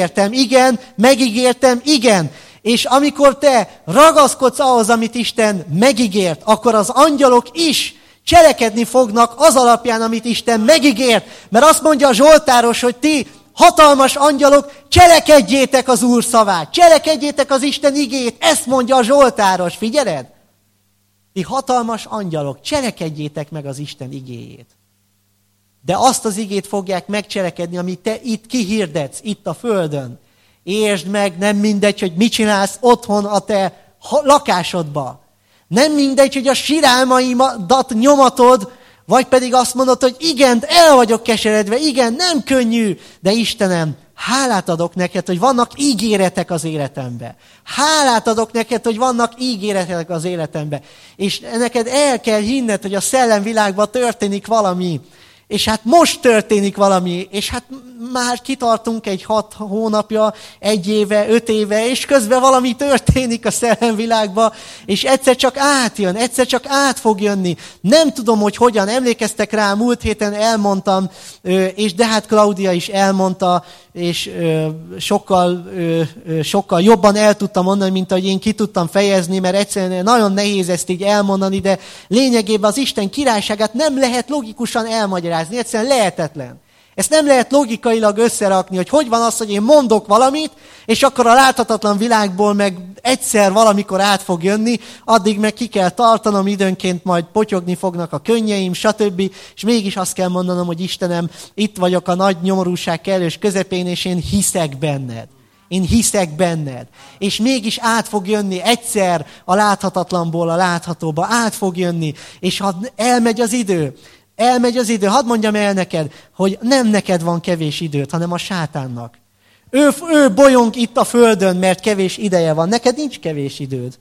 megígértem, igen. És amikor te ragaszkodsz ahhoz, amit Isten megígért, akkor az angyalok is cselekedni fognak az alapján, amit Isten megígért. Mert azt mondja a Zsoltáros, hogy ti, hatalmas angyalok, cselekedjétek az Úr szavát, cselekedjétek az Isten igéjét. Ezt mondja a Zsoltáros, figyeled? Ti hatalmas angyalok, cselekedjétek meg az Isten igéjét. De azt az igét fogják megcselekedni, amit te itt kihirdetsz, itt a földön. Értsd meg, nem mindegy, hogy mit csinálsz otthon a te lakásodba. Nem mindegy, hogy a sirálmaidat nyomatod, vagy pedig azt mondod, hogy igen, el vagyok keseredve, igen, nem könnyű, de Istenem, hálát adok neked, hogy vannak ígéretek az életembe. Hálát adok neked, hogy vannak ígéretek az életembe. És neked el kell hinned, hogy a szellemvilágban történik valami. És hát most történik valami, és hát már kitartunk egy 6 hónapja, 1 éve, 5 éve, és közben valami történik a szellemvilágba, és egyszer csak átjön, egyszer csak át fog jönni. Nem tudom, hogy hogyan, emlékeztek rá, múlt héten elmondtam, és de hát Klaudia is elmondta, és sokkal jobban el tudtam mondani, mint ahogy én ki tudtam fejezni, mert egyszerűen nagyon nehéz ezt így elmondani, de lényegében az Isten királyságát nem lehet logikusan elmagyarázni, egyszerűen lehetetlen. Ezt nem lehet logikailag összerakni, hogy van az, hogy én mondok valamit, és akkor a láthatatlan világból meg egyszer valamikor át fog jönni, addig meg ki kell tartanom, időnként majd potyogni fognak a könnyeim, stb. És mégis azt kell mondanom, hogy Istenem, itt vagyok a nagy nyomorúság kellős közepén, és én hiszek benned. Én hiszek benned. És mégis át fog jönni egyszer a láthatatlanból a láthatóba, át fog jönni, és ha elmegy az idő, hadd mondjam el neked, hogy nem neked van kevés időt, hanem a sátánnak. Ő bolyong itt a földön, mert kevés ideje van. Neked nincs kevés időd.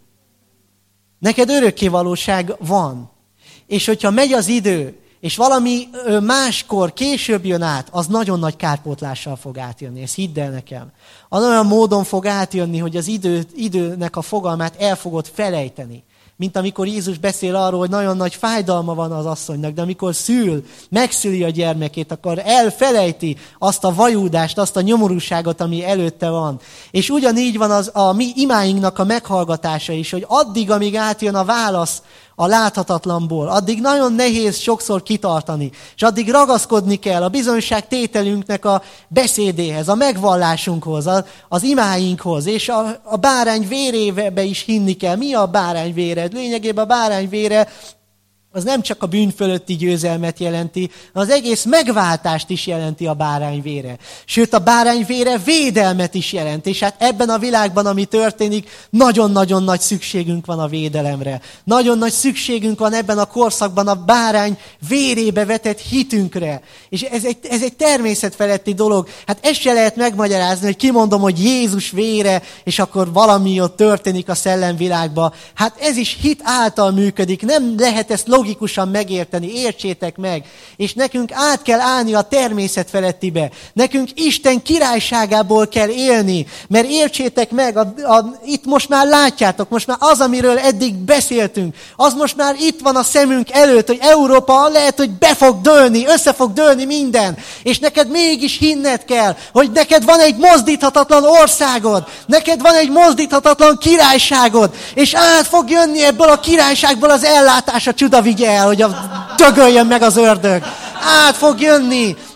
Neked örökkévalóság van. És hogyha megy az idő, és valami máskor, később jön át, az nagyon nagy kárpótlással fog átjönni. Ezt hidd el nekem. Olyan módon fog átjönni, hogy az időnek a fogalmát el fogod felejteni. Mint amikor Jézus beszél arról, hogy nagyon nagy fájdalma van az asszonynak, de amikor megszüli a gyermekét, akkor elfelejti azt a vajúdást, azt a nyomorúságot, ami előtte van. És ugyanígy van a mi imáinknak a meghallgatása is, hogy addig, amíg átjön a válasz a láthatatlanból, addig nagyon nehéz sokszor kitartani, és addig ragaszkodni kell a bizonyságtételünknek a beszédéhez, a megvallásunkhoz, az imáinkhoz, és a bárány vérébe is hinni kell. Mi a bárány vére? Lényegében a bárány vére az nem csak a bűn fölötti győzelmet jelenti, az egész megváltást is jelenti a bárány vére. Sőt, a bárány vére védelmet is jelent. És hát ebben a világban, ami történik, nagyon-nagyon nagy szükségünk van a védelemre. Nagyon nagy szükségünk van ebben a korszakban a bárány vérébe vetett hitünkre. És ez egy természetfeletti dolog. Hát ezt se lehet megmagyarázni, hogy kimondom, hogy Jézus vére, és akkor valami ott történik a szellemvilágban. Hát ez is hit által működik. Nem lehet ezt logikusan megérteni, értsétek meg. És nekünk át kell állni a természet felettibe. Nekünk Isten királyságából kell élni. Mert értsétek meg, itt most már látjátok, most már az, amiről eddig beszéltünk, az most már itt van a szemünk előtt, hogy Európa lehet, hogy be fog dőlni, össze fog dőlni minden. És neked mégis hinned kell, hogy neked van egy mozdíthatatlan országod, neked van egy mozdíthatatlan királyságod, és át fog jönni ebből a királyságból az ellátás, a csuda vigye el, hogy dögöljön meg az ördög. Át fog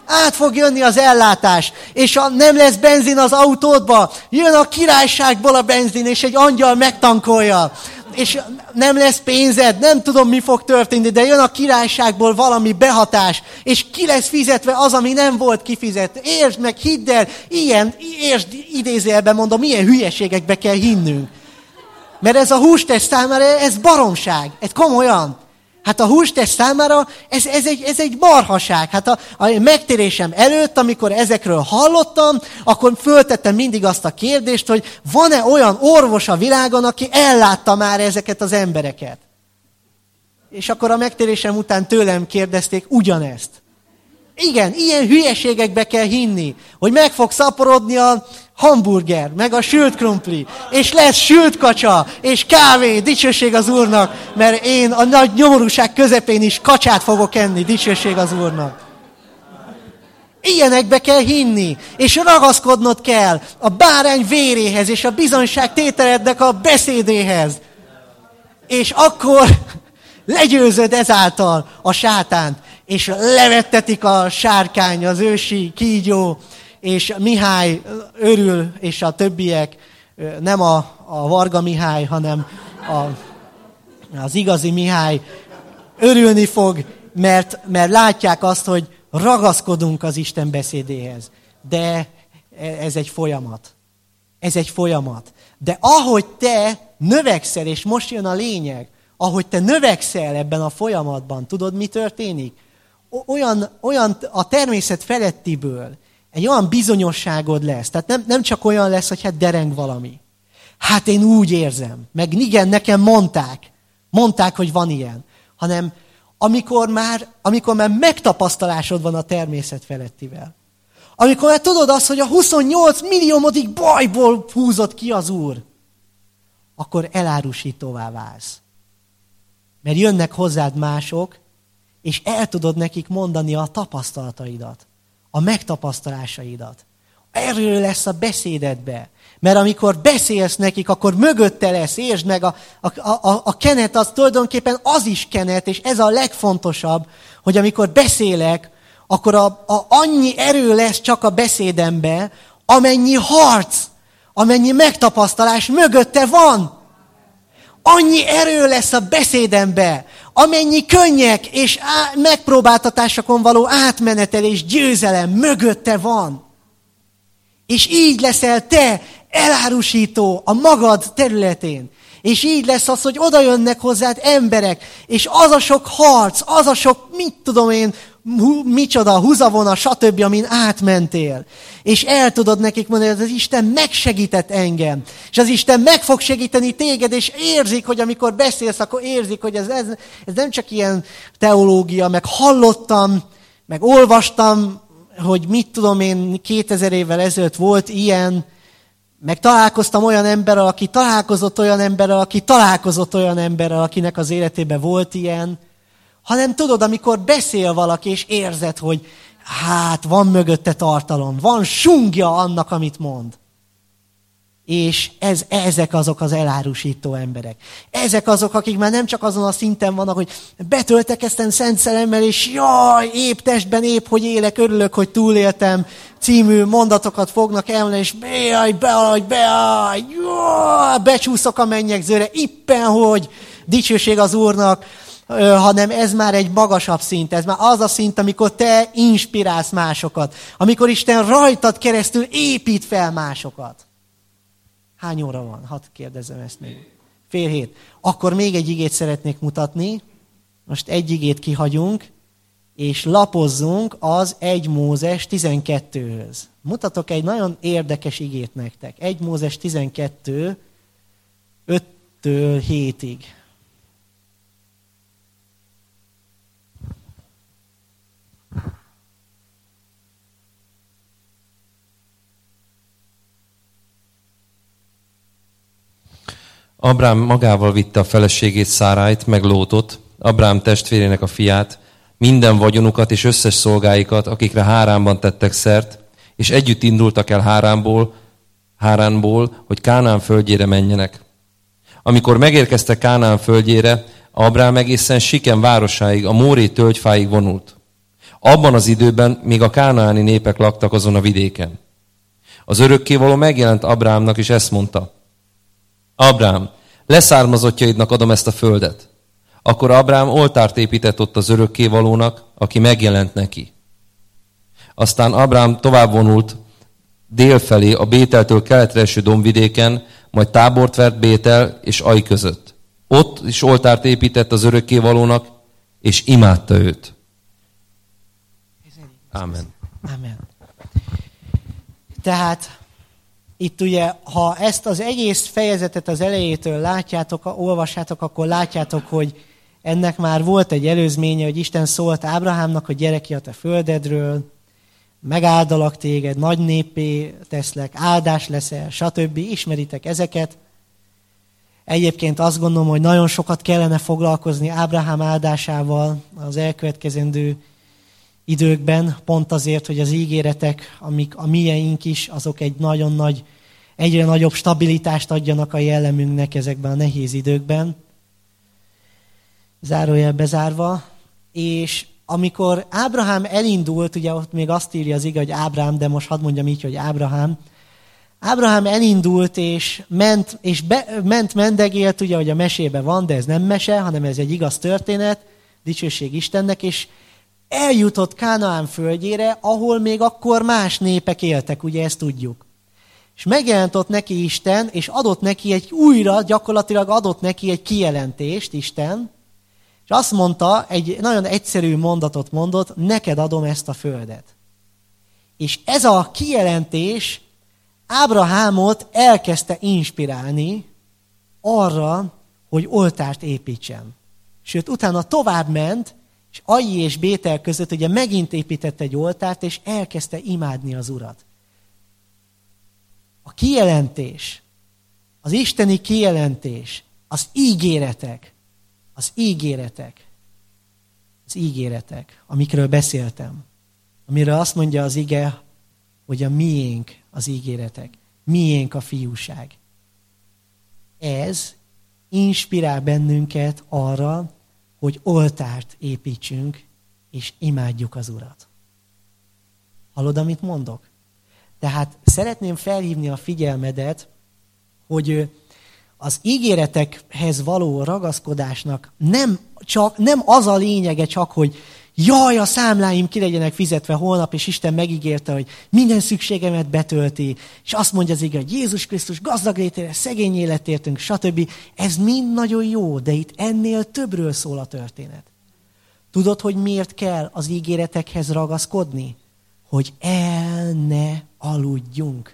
át fog jönni az ellátás, és nem lesz benzin az autódba, jön a királyságból a benzin, és egy angyal megtankolja. És nem lesz pénzed, nem tudom, mi fog történni, de jön a királyságból valami behatás, és ki lesz fizetve az, ami nem volt kifizet. Értsd meg, hidd el, értsd, idézőjelben mondom, ilyen hülyeségekbe kell hinnünk. Mert ez a hústest számára, ez baromság, ez komolyan. Hát a hústest számára ez egy marhaság. Hát a megtérésem előtt, amikor ezekről hallottam, akkor föltettem mindig azt a kérdést, hogy van-e olyan orvos a világon, aki ellátta már ezeket az embereket. És akkor a megtérésem után tőlem kérdezték ugyanezt. Igen, ilyen hülyeségekbe kell hinni, hogy meg fog szaporodni a hamburger, meg a sült krumpli, és lesz sült kacsa, és kávé, dicsőség az Úrnak, mert én a nagy nyomorúság közepén is kacsát fogok enni, dicsőség az Úrnak. Ilyenekbe kell hinni, és ragaszkodnod kell a bárány véréhez, és a bizonyságtételednek a beszédéhez. És akkor legyőzöd ezáltal a sátánt, és levettetik a sárkány, az ősi kígyó, és Mihály örül, és a többiek, nem a Varga Mihály, hanem az igazi Mihály örülni fog, mert látják azt, hogy ragaszkodunk az Isten beszédéhez. De ez egy folyamat. Ez egy folyamat. De ahogy te növekszel, és most jön a lényeg, ahogy te növekszel ebben a folyamatban, tudod, mi történik? Olyan a természet felettiből egy olyan bizonyosságod lesz. Tehát nem csak olyan lesz, hogy hát dereng valami. Hát én úgy érzem. Meg igen, nekem mondták, hogy van ilyen. Hanem amikor már megtapasztalásod van a természet felettivel. Amikor már tudod azt, hogy a 28 milliómodik bajból húzott ki az Úr, akkor elárusítóvá válsz. Mert jönnek hozzád mások, és el tudod nekik mondani a tapasztalataidat, a megtapasztalásaidat. Erről lesz a beszédedbe. Mert amikor beszélsz nekik, akkor mögötte lesz, értsd meg, a kenet az tulajdonképpen az is kenet, és ez a legfontosabb, hogy amikor beszélek, akkor annyi erő lesz csak a beszédembe, amennyi harc, amennyi megtapasztalás mögötte van. Annyi erő lesz a beszédembe, amennyi könnyek és megpróbáltatásokon való átmenetelés, győzelem mögötte van. És így leszel te elárusító a magad területén. És így lesz az, hogy oda jönnek hozzád emberek, és az a sok harc, az a sok, mit tudom én, micsoda, húzavona, stb., amin átmentél. És el tudod nekik mondani, hogy az Isten megsegített engem. És az Isten meg fog segíteni téged, és érzik, hogy amikor beszélsz, akkor érzik, hogy ez nem csak ilyen teológia, meg hallottam, meg olvastam, hogy mit tudom én, 2000 évvel ezelőtt volt ilyen, meg találkoztam olyan emberrel, aki találkozott olyan emberrel, aki találkozott olyan emberrel, akinek az életében volt ilyen, hanem tudod, amikor beszél valaki, és érzed, hogy hát van mögötte tartalom, van sungja annak, amit mond. És ezek azok az elárusító emberek. Ezek azok, akik már nem csak azon a szinten vannak, hogy betöltekeztem Szent Szellemmel, és jaj, épp testben, épp, hogy élek, örülök, hogy túléltem, című mondatokat fognak elmondani, és becsúszok a mennyegzőre, éppen hogy dicsőség az Úrnak, hanem ez már egy magasabb szint, ez már az a szint, amikor te inspirálsz másokat, amikor Isten rajtad keresztül épít fel másokat. Hány óra van? Hadd kérdezzem ezt még. 6:30. Akkor még egy igét szeretnék mutatni. Most egy igét kihagyunk, és lapozzunk az 1 Mózes 12-höz. Mutatok egy nagyon érdekes igét nektek. 1 Mózes 12, 5-től 7-ig. Abrám magával vitte a feleségét Szárájt, meg Lótot, Abrám testvérének a fiát, minden vagyonukat és összes szolgáikat, akikre Háránban tettek szert, és együtt indultak el Háránból, hogy Kánaán földjére menjenek. Amikor megérkeztek Kánaán földjére, Abrám egészen Sikem városáig, a Móré tölgyfáig vonult. Abban az időben még a kánaáni népek laktak azon a vidéken. Az örökkévaló megjelent Ábrahámnak, és ezt mondta: Ábrahám, leszármazottjaidnak adom ezt a földet. Akkor Ábrahám oltárt épített ott az örökkévalónak, aki megjelent neki. Aztán Ábrahám tovább vonult délfelé a Bételtől keletre eső dombvidéken, majd tábort vert Bétel és Ai között. Ott is oltárt épített az örökkévalónak, és imádta őt. Ámen. Ámen. Tehát itt ugye, ha ezt az egész fejezetet az elejétől látjátok, olvassátok, akkor látjátok, hogy ennek már volt egy előzménye, hogy Isten szólt Ábrahámnak, hogy gyere ki a te földedről, megáldalak téged, nagy néppé teszlek, áldás leszel, stb. Ismeritek ezeket. Egyébként azt gondolom, hogy nagyon sokat kellene foglalkozni Ábrahám áldásával az elkövetkezendő időkben, pont azért, hogy az ígéretek, amik a mieink is, azok egy nagyon nagy, egyre nagyobb stabilitást adjanak a jellemünknek ezekben a nehéz időkben. Zárójel bezárva. És amikor Ábrahám elindult, ugye ott még azt írja az ige, hogy Ábrám, de most hadd mondjam így, hogy Ábrahám. Ábrahám elindult, és ment mendegélt, ugye, hogy a mesében van, de ez nem mese, hanem ez egy igaz történet, dicsőség Istennek, és eljutott Kánaán földjére, ahol még akkor más népek éltek, ugye ezt tudjuk. És megjelent ott neki Isten, és adott neki gyakorlatilag adott neki egy kijelentést Isten, és azt mondta, egy nagyon egyszerű mondatot mondott, neked adom ezt a földet. És ez a kijelentés Ábrahámot elkezdte inspirálni arra, hogy oltárt építsen. Sőt, utána tovább ment, és Ai és Bétel között ugye megint épített egy oltárt, és elkezdte imádni az Urat. A kijelentés, az isteni kijelentés, az ígéretek, amikről beszéltem, amiről azt mondja az ige, hogy a miénk az ígéretek, miénk a fiúság. Ez inspirál bennünket arra, hogy oltárt építsünk, és imádjuk az Urat. Hallod, amit mondok? Tehát szeretném felhívni a figyelmedet, hogy az ígéretekhez való ragaszkodásnak nem az a lényege csak, hogy jaj, a számláim ki legyenek fizetve holnap, és Isten megígérte, hogy minden szükségemet betölti, és azt mondja az ige, hogy Jézus Krisztus gazdag létére, szegény életértünk, stb. Ez mind nagyon jó, de itt ennél többről szól a történet. Tudod, hogy miért kell az ígéretekhez ragaszkodni? Hogy el ne aludjunk.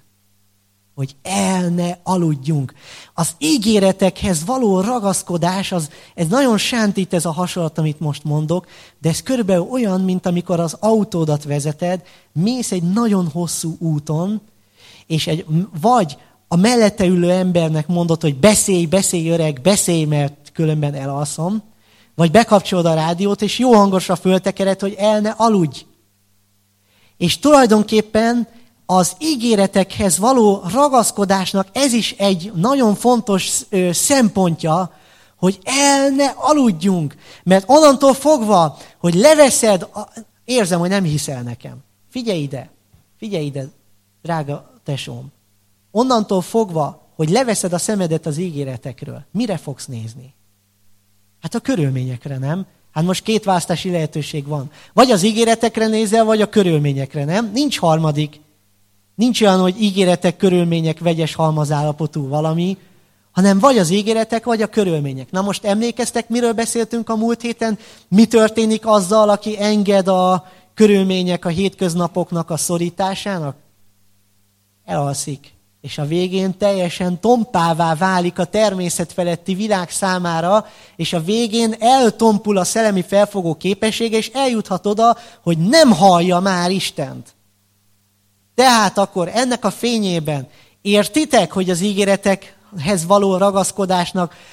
Az ígéretekhez való ragaszkodás, ez nagyon sántít ez a hasonlat, amit most mondok, de ez körülbelül olyan, mint amikor az autódat vezeted, mész egy nagyon hosszú úton, és vagy a mellette ülő embernek mondod, hogy beszélj öreg, beszélj, mert különben elalszom, vagy bekapcsolod a rádiót, és jó hangosra föltekered, hogy el ne aludj. És tulajdonképpen az ígéretekhez való ragaszkodásnak ez is egy nagyon fontos szempontja, hogy el ne aludjunk. Mert onnantól fogva, hogy leveszed, érzem, hogy nem hiszel nekem. Figyelj ide, drága tesóm. Onnantól fogva, hogy leveszed a szemedet az ígéretekről, mire fogsz nézni? Hát a körülményekre, nem? Hát most két választási lehetőség van. Vagy az ígéretekre nézel, vagy a körülményekre, nem? Nincs harmadik. Nincs olyan, hogy ígéretek, körülmények, vegyes halmazállapotú valami, hanem vagy az ígéretek, vagy a körülmények. Na most emlékeztek, miről beszéltünk a múlt héten? Mi történik azzal, aki enged a körülmények, a hétköznapoknak a szorításának? Elalszik. És a végén teljesen tompává válik a természet feletti világ számára, és a végén eltompul a szellemi felfogó képessége, és eljuthat oda, hogy nem hallja már Istent. Tehát akkor ennek a fényében értitek, hogy az ígéretekhez való ragaszkodásnak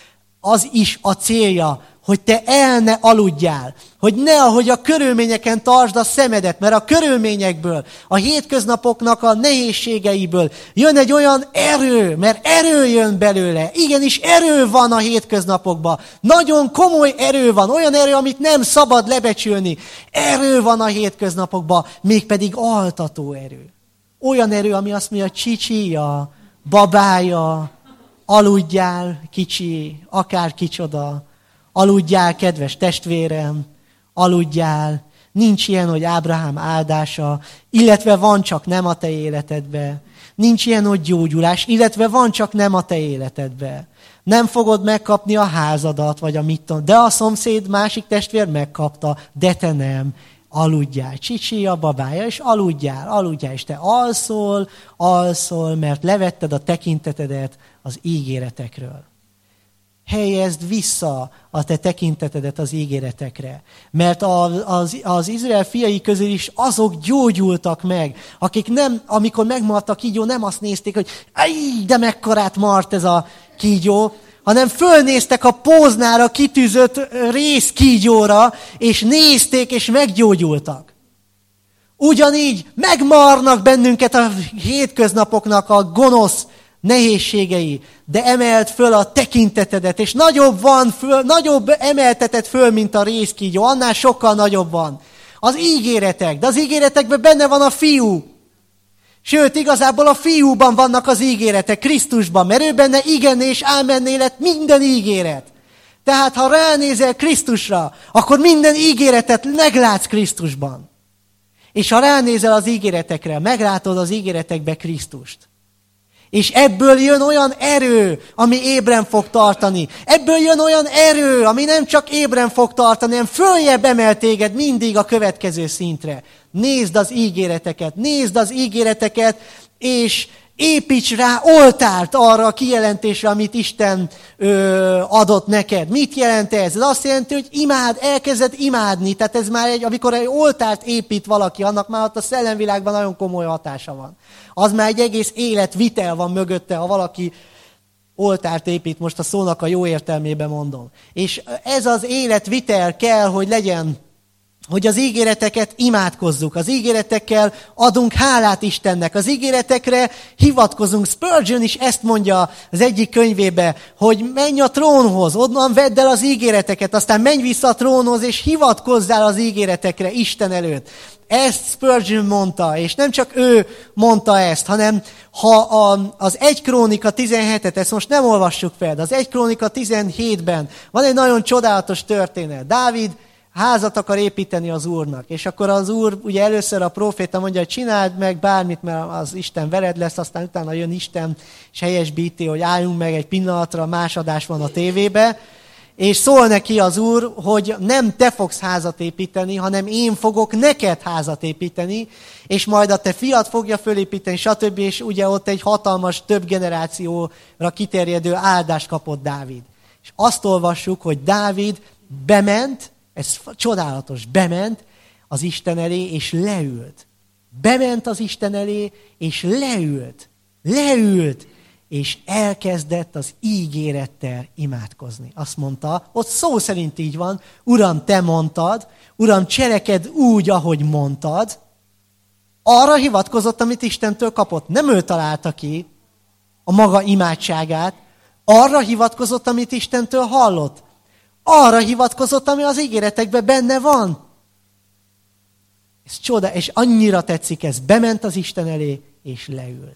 az is a célja, hogy te el ne aludjál, hogy ne ahogy a körülményeken tartsd a szemedet, mert a körülményekből, a hétköznapoknak a nehézségeiből jön egy olyan erő, mert erő jön belőle. Igenis erő van a hétköznapokban. Nagyon komoly erő van, olyan erő, amit nem szabad lebecsülni. Erő van a hétköznapokban, mégpedig altató erő. Olyan erő, ami azt mondja, csicsia, babája, aludjál, kicsi, akár kicsoda. Aludjál, kedves testvérem, aludjál. Nincs ilyen, hogy Ábrahám áldása, illetve van, csak nem a te életedbe. Nincs ilyen, hogy gyógyulás, illetve van, csak nem a te életedbe. Nem fogod megkapni a házadat, vagy a mit tudom, de a szomszéd másik testvér megkapta, de te nem. Aludjál, csicsi a babája, és aludjál, és te alszol, mert levetted a tekintetedet az ígéretekről. Helyezd vissza a te tekintetedet az ígéretekre. Mert az Izrael fiai közül is azok gyógyultak meg, akik nem, amikor megmaradt a kígyó, nem azt nézték, hogy de mekkorát mart ez a kígyó, hanem fölnéztek a póznára kitűzött rézkígyóra, és nézték, és meggyógyultak. Ugyanígy megmarnak bennünket a hétköznapoknak a gonosz nehézségei, de emeld föl a tekintetedet, és nagyobb emelteted föl, mint a rézkígyó, annál sokkal nagyobb van. Az ígéretek, de az ígéretekben benne van a fiú. Sőt, igazából a fiúban vannak az ígéretek, Krisztusban, mert ő benne igen és ámenné lett minden ígéret. Tehát, ha ránézel Krisztusra, akkor minden ígéretet meglátsz Krisztusban. És ha ránézel az ígéretekre, meglátod az ígéretekbe Krisztust. És ebből jön olyan erő, ami ébren fog tartani. Ebből jön olyan erő, ami nem csak ébren fog tartani, hanem följebb emel téged mindig a következő szintre. Nézd az ígéreteket, és építs rá oltárt arra a kijelentésre, amit Isten adott neked. Mit jelent ez? Ez azt jelenti, hogy elkezded imádni. Tehát ez már amikor egy oltárt épít valaki, annak már ott a szellemvilágban nagyon komoly hatása van. Az már egy egész életvitel van mögötte, ha valaki oltárt épít, most a szónak a jó értelmében mondom. És ez az életvitel kell, hogy legyen, hogy az ígéreteket imádkozzuk, az ígéretekkel adunk hálát Istennek, az ígéretekre hivatkozunk. Spurgeon is ezt mondja az egyik könyvébe, hogy menj a trónhoz, onnan vedd el az ígéreteket, aztán menj vissza a trónhoz, és hivatkozzál az ígéretekre Isten előtt. Ezt Spurgeon mondta, és nem csak ő mondta ezt, hanem ha az 1 Krónika 17-et, ezt most nem olvassuk fel, de az 1 Krónika 17-ben van egy nagyon csodálatos történet. Dávid házat akar építeni az Úrnak, és akkor az Úr, ugye először a próféta mondja, hogy csináld meg bármit, mert az Isten veled lesz, aztán utána jön Isten, és helyesbíti, hogy álljunk meg egy pillanatra, más adás van a tévébe, és szól neki az Úr, hogy nem te fogsz házat építeni, hanem én fogok neked házat építeni, és majd a te fiad fogja fölépíteni, stb. És ugye ott egy hatalmas, több generációra kiterjedő áldást kapott Dávid. És azt olvassuk, hogy Dávid bement, ez csodálatos, bement az Isten elé, és leült. Bement az Isten elé, és leült, és elkezdett az ígérettel imádkozni. Azt mondta, ott szó szerint így van, Uram, te mondtad, Uram, cselekedd úgy, ahogy mondtad. Arra hivatkozott, amit Istentől kapott. Nem ő találta ki a maga imádságát, arra hivatkozott, amit Istentől hallott. Arra hivatkozott, ami az ígéretekben benne van. Ez csoda, és annyira tetszik ez. Bement az Isten elé, és leült.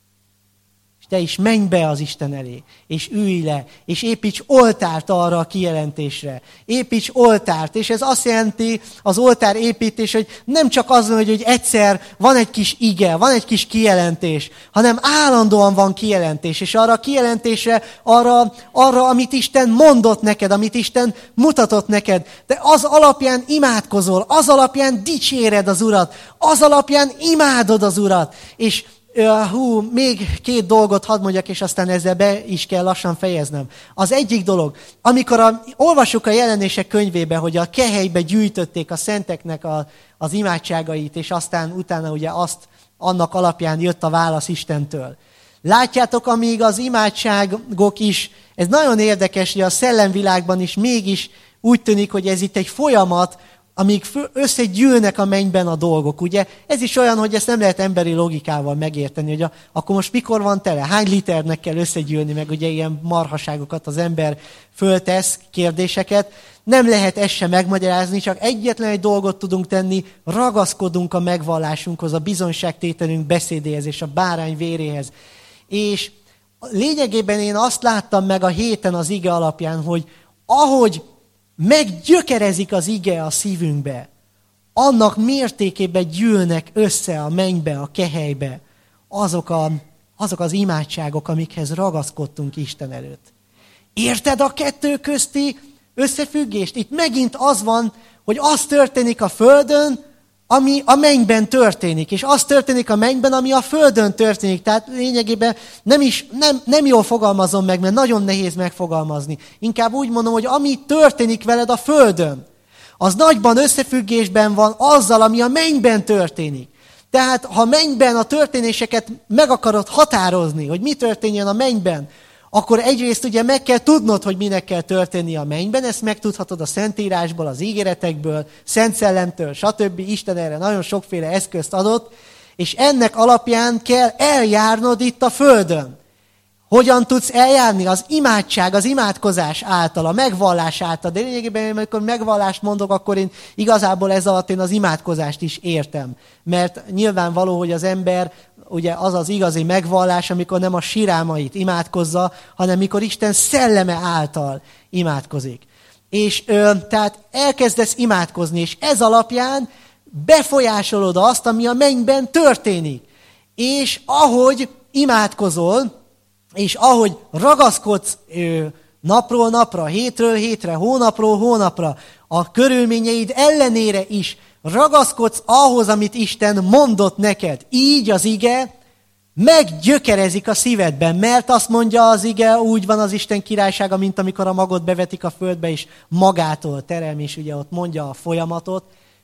És te is menj be az Isten elé, és ülj le, és építs oltárt arra a kijelentésre. Építs oltárt, és ez azt jelenti, az oltár építés, hogy nem csak az, hogy egyszer van egy kis ige, van egy kis kijelentés, hanem állandóan van kijelentés, és arra a kijelentésre, arra, amit Isten mondott neked, amit Isten mutatott neked, de az alapján imádkozol, az alapján dicséred az Urat, az alapján imádod az Urat, és még 2 dolgot hadd mondjak, és aztán ezzel be is kell lassan fejeznem. Az egyik dolog, amikor olvassuk a Jelenések könyvébe, hogy a kehelybe gyűjtötték a szenteknek az imádságait, és aztán utána ugye annak alapján jött a válasz Istentől. Látjátok, amíg az imádságok is, ez nagyon érdekes, hogy a szellemvilágban is mégis úgy tűnik, hogy ez itt egy folyamat, amíg összegyűlnek a mennyben a dolgok, ugye? Ez is olyan, hogy ezt nem lehet emberi logikával megérteni, hogy akkor most mikor van tele, hány liternek kell összegyűlni, meg ugye ilyen marhaságokat az ember föltesz, kérdéseket. Nem lehet ezt sem megmagyarázni, csak egyetlen egy dolgot tudunk tenni, ragaszkodunk a megvallásunkhoz, a bizonyságtételünk beszédéhez és a bárány véréhez. És lényegében én azt láttam meg a héten az ige alapján, hogy ahogy meggyökerezik az ige a szívünkbe, annak mértékében gyűlnek össze a mennybe, a kehelybe azok az imádságok, amikhez ragaszkodtunk Isten előtt. Érted a kettő közti összefüggést? Itt megint az van, hogy az történik a földön, ami a mennyben történik, és az történik a mennyben, ami a földön történik. Tehát lényegében nem jól fogalmazom meg, mert nagyon nehéz megfogalmazni. Inkább úgy mondom, hogy ami történik veled a földön, az nagyban összefüggésben van azzal, ami a mennyben történik. Tehát, ha mennyben a történéseket meg akarod határozni, hogy mi történjen a mennyben, akkor egyrészt ugye meg kell tudnod, hogy minek kell történni a mennyben, ezt megtudhatod a Szentírásból, az ígéretekből, Szent Szellemtől, stb. Isten erre nagyon sokféle eszközt adott, és ennek alapján kell eljárnod itt a földön. Hogyan tudsz eljárni? Az imádság, az imádkozás által, a megvallás által. De lényegében, amikor megvallást mondok, akkor én igazából ez alatt én az imádkozást is értem. Mert nyilvánvaló, hogy az ember, ugye az az igazi megvallás, amikor nem a sirámait imádkozza, hanem mikor Isten szelleme által imádkozik. És tehát elkezdesz imádkozni, és ez alapján befolyásolod azt, ami a mennyben történik. És ahogy imádkozol, és ahogy ragaszkodsz napról napra, hétről hétre, hónapról hónapra, a körülményeid ellenére is ragaszkodsz ahhoz, amit Isten mondott neked. Így az ige meggyökerezik a szívedben, mert azt mondja az ige, úgy van az Isten királysága, mint amikor a magot bevetik a földbe, és magától terem, és ugye ott mondja a folyamatot.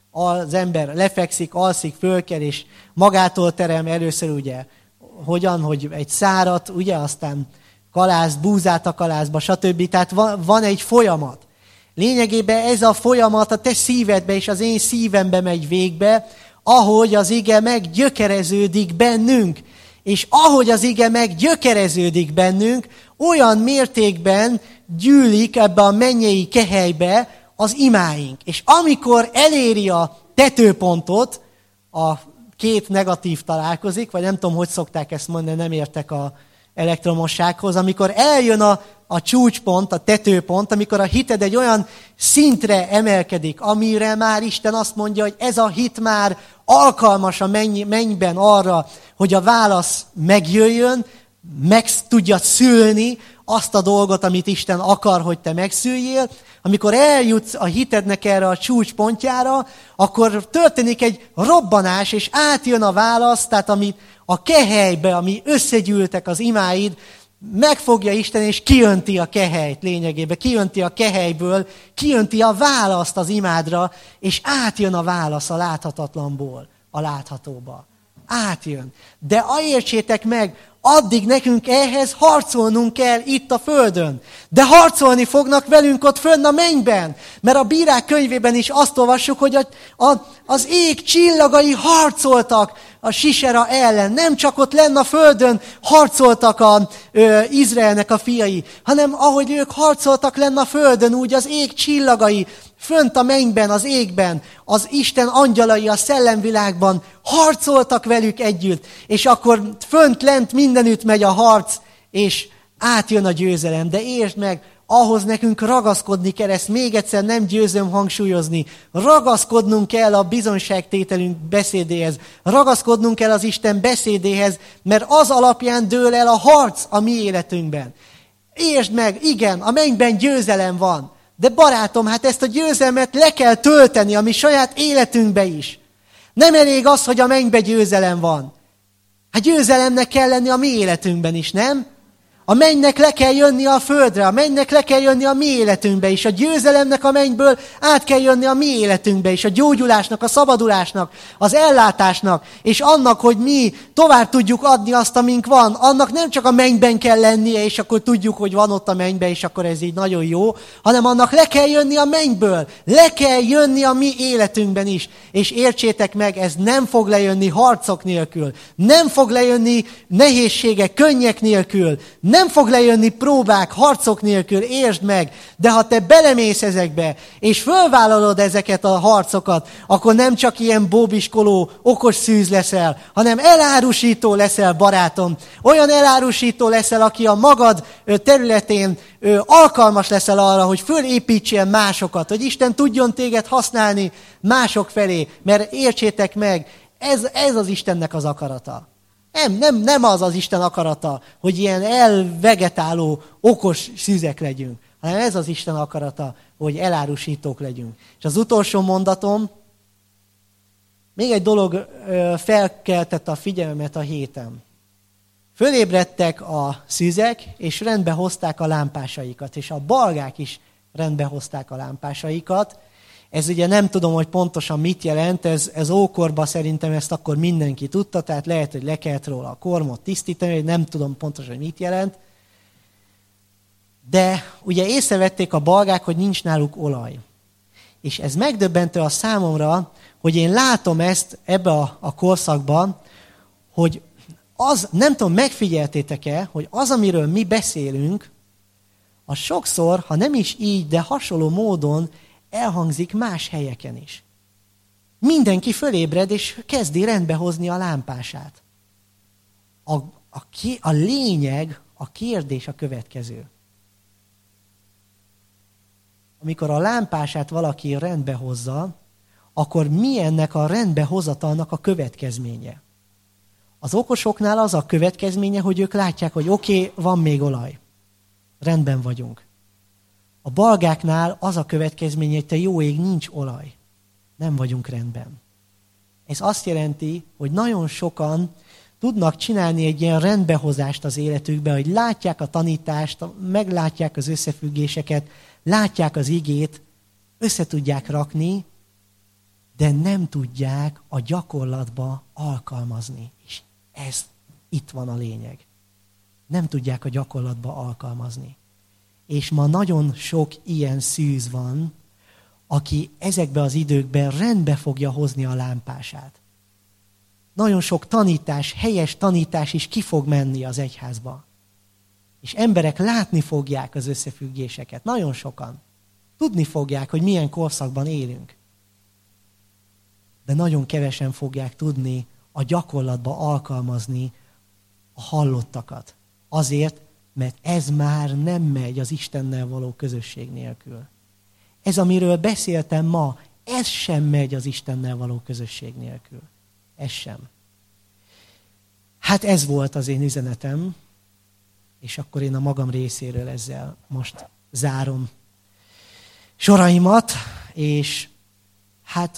Az ember lefekszik, alszik, fölkel, és magától terem először ugye, hogyan, hogy egy szárat, ugye, aztán kalászt, búzát a kalászba, stb. Tehát van egy folyamat. Lényegében ez a folyamat a te szívedbe és az én szívembe megy végbe, ahogy az ige meggyökereződik bennünk. És ahogy az ige meggyökereződik bennünk, olyan mértékben gyűlik ebbe a mennyei kehelybe az imáink. És amikor eléri a tetőpontot, a két negatív találkozik, vagy nem tudom, hogy szokták ezt mondani, nem értek a elektromossághoz, amikor eljön a csúcspont, a tetőpont, amikor a hited egy olyan szintre emelkedik, amire már Isten azt mondja, hogy ez a hit már alkalmas a mennyben arra, hogy a válasz megjöjjön, meg tudja szülni azt a dolgot, amit Isten akar, hogy te megszüljél. Amikor eljutsz a hitednek erre a csúcspontjára, akkor történik egy robbanás, és átjön a válasz, tehát amit a kehelybe, ami összegyűltek az imáid, megfogja Isten, és kiönti a kehelyt lényegében, kiönti a kehelyből, kiönti a választ az imádra, és átjön a válasz a láthatatlanból a láthatóba. Átjön. De értsétek meg, addig nekünk ehhez harcolnunk kell itt a földön. De harcolni fognak velünk ott fönn a mennyben. Mert a Bírák könyvében is azt olvassuk, hogy az ég csillagai harcoltak a Sisera ellen. Nem csak ott lenn a földön harcoltak Izraelnek a fiai, hanem ahogy ők harcoltak lenn a földön, úgy az ég csillagai fönt a mennyben, az égben, az Isten angyalai a szellemvilágban harcoltak velük együtt, és akkor fönt lent mindenütt megy a harc, és átjön a győzelem. De értsd meg, ahhoz nekünk ragaszkodni kell, ezt még egyszer nem győzöm hangsúlyozni. Ragaszkodnunk kell a bizonyságtételünk beszédéhez, ragaszkodnunk kell az Isten beszédéhez, mert az alapján dől el a harc a mi életünkben. Értsd meg, igen, a mennyben győzelem van. De barátom, hát ezt a győzelmet le kell tölteni a mi saját életünkbe is. Nem elég az, hogy a mennybe győzelem van. Hát győzelemnek kell lenni a mi életünkben is, nem? A mennynek le kell jönni a földre, a mennynek le kell jönni a mi életünkbe is, a győzelemnek a mennyből át kell jönni a mi életünkbe is, a gyógyulásnak, a szabadulásnak, az ellátásnak, és annak, hogy mi tovább tudjuk adni azt, amink van, annak nem csak a mennyben kell lennie, és akkor tudjuk, hogy van ott a mennyben, és akkor ez így nagyon jó, hanem annak le kell jönni a mennyből, le kell jönni a mi életünkben is. És értsétek meg, ez nem fog lejönni harcok nélkül, nem fog lejönni nehézségek, könnyek nélkül, nem fog lejönni próbák, harcok nélkül, értsd meg, de ha te belemész ezekbe, és fölvállalod ezeket a harcokat, akkor nem csak ilyen bóbiskoló, okos szűz leszel, hanem elárusító leszel, barátom. Olyan elárusító leszel, aki a magad területén alkalmas leszel arra, hogy fölépítsél másokat, hogy Isten tudjon téged használni mások felé, mert értsétek meg, ez az Istennek az akarata. Nem az az Isten akarata, hogy ilyen elvegetáló, okos szűzek legyünk, hanem ez az Isten akarata, hogy elárusítók legyünk. És az utolsó mondatom, még egy dolog felkeltette a figyelmemet a héten. Fölébredtek a szűzek, és rendbe hozták a lámpásaikat, és a balgák is rendbe hozták a lámpásaikat. Ez ugye nem tudom, hogy pontosan mit jelent, ez ókorban szerintem ezt akkor mindenki tudta, tehát lehet, hogy le kellett róla a kormot tisztítani, nem tudom pontosan, hogy mit jelent. De ugye észrevették a balgák, hogy nincs náluk olaj. És ez megdöbbentő a számomra, hogy én látom ezt ebbe a korszakban, hogy az, nem tudom, megfigyeltétek-e, hogy az, amiről mi beszélünk, az sokszor, ha nem is így, de hasonló módon elhangzik más helyeken is. Mindenki fölébred, és kezdi rendbe hozni a lámpását. A lényeg, a kérdés a következő. Amikor a lámpását valaki rendbe hozza, akkor mi ennek a rendbehozatalnak a következménye? Az okosoknál az a következménye, hogy ők látják, hogy oké, van még olaj. Rendben vagyunk. A balgáknál az a következménye, hogy te jó ég, nincs olaj. Nem vagyunk rendben. Ez azt jelenti, hogy nagyon sokan tudnak csinálni egy ilyen rendbehozást az életükbe, hogy látják a tanítást, meglátják az összefüggéseket, látják az igét, össze tudják rakni, de nem tudják a gyakorlatba alkalmazni. És itt van a lényeg. Nem tudják a gyakorlatba alkalmazni. És ma nagyon sok ilyen szűz van, aki ezekbe az időkben rendbe fogja hozni a lámpását. Nagyon sok tanítás, helyes tanítás is ki fog menni az egyházba. És emberek látni fogják az összefüggéseket. Nagyon sokan. Tudni fogják, hogy milyen korszakban élünk. De nagyon kevesen fogják tudni a gyakorlatba alkalmazni a hallottakat. Azért, mert ez már nem megy az Istennel való közösség nélkül. Ez, amiről beszéltem ma, ez sem megy az Istennel való közösség nélkül. Ez sem. Hát ez volt az én üzenetem, és akkor én a magam részéről ezzel most zárom soraimat, és hát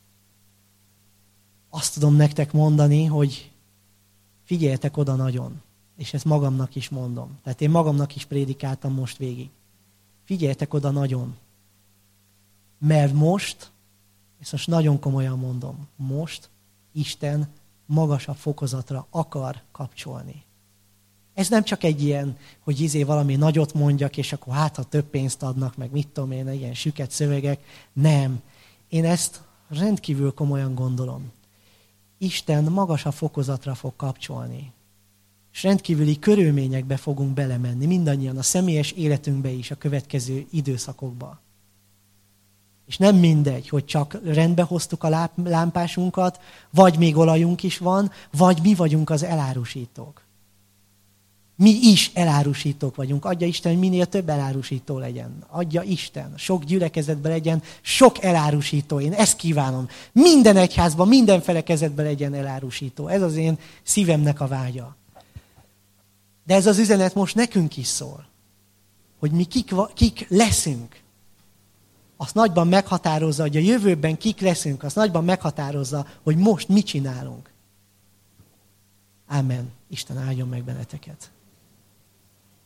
azt tudom nektek mondani, hogy figyeljetek oda nagyon. És ezt magamnak is mondom. Tehát én magamnak is prédikáltam most végig. Figyeljetek oda nagyon. Mert most, ezt most nagyon komolyan mondom, most Isten magasabb fokozatra akar kapcsolni. Ez nem csak egy ilyen, hogy valami nagyot mondjak, és akkor hát, ha több pénzt adnak, meg mit tudom én, ilyen süket szövegek. Nem. Én ezt rendkívül komolyan gondolom. Isten magasabb fokozatra fog kapcsolni. És rendkívüli körülményekbe fogunk belemenni, mindannyian a személyes életünkbe is a következő időszakokba. És nem mindegy, hogy csak rendbe hoztuk a lámpásunkat, vagy még olajunk is van, vagy mi vagyunk az elárusítók. Mi is elárusítók vagyunk. Adja Isten, hogy minél több elárusító legyen. Adja Isten. Sok gyülekezetben legyen sok elárusító. Én ezt kívánom. Minden egyházban, minden felekezetben legyen elárusító. Ez az én szívemnek a vágya. De ez az üzenet most nekünk is szól. Hogy mi kik leszünk. Azt nagyban meghatározza, hogy a jövőben kik leszünk. Azt nagyban meghatározza, hogy most mit csinálunk. Ámen. Isten áldjon meg benneteket.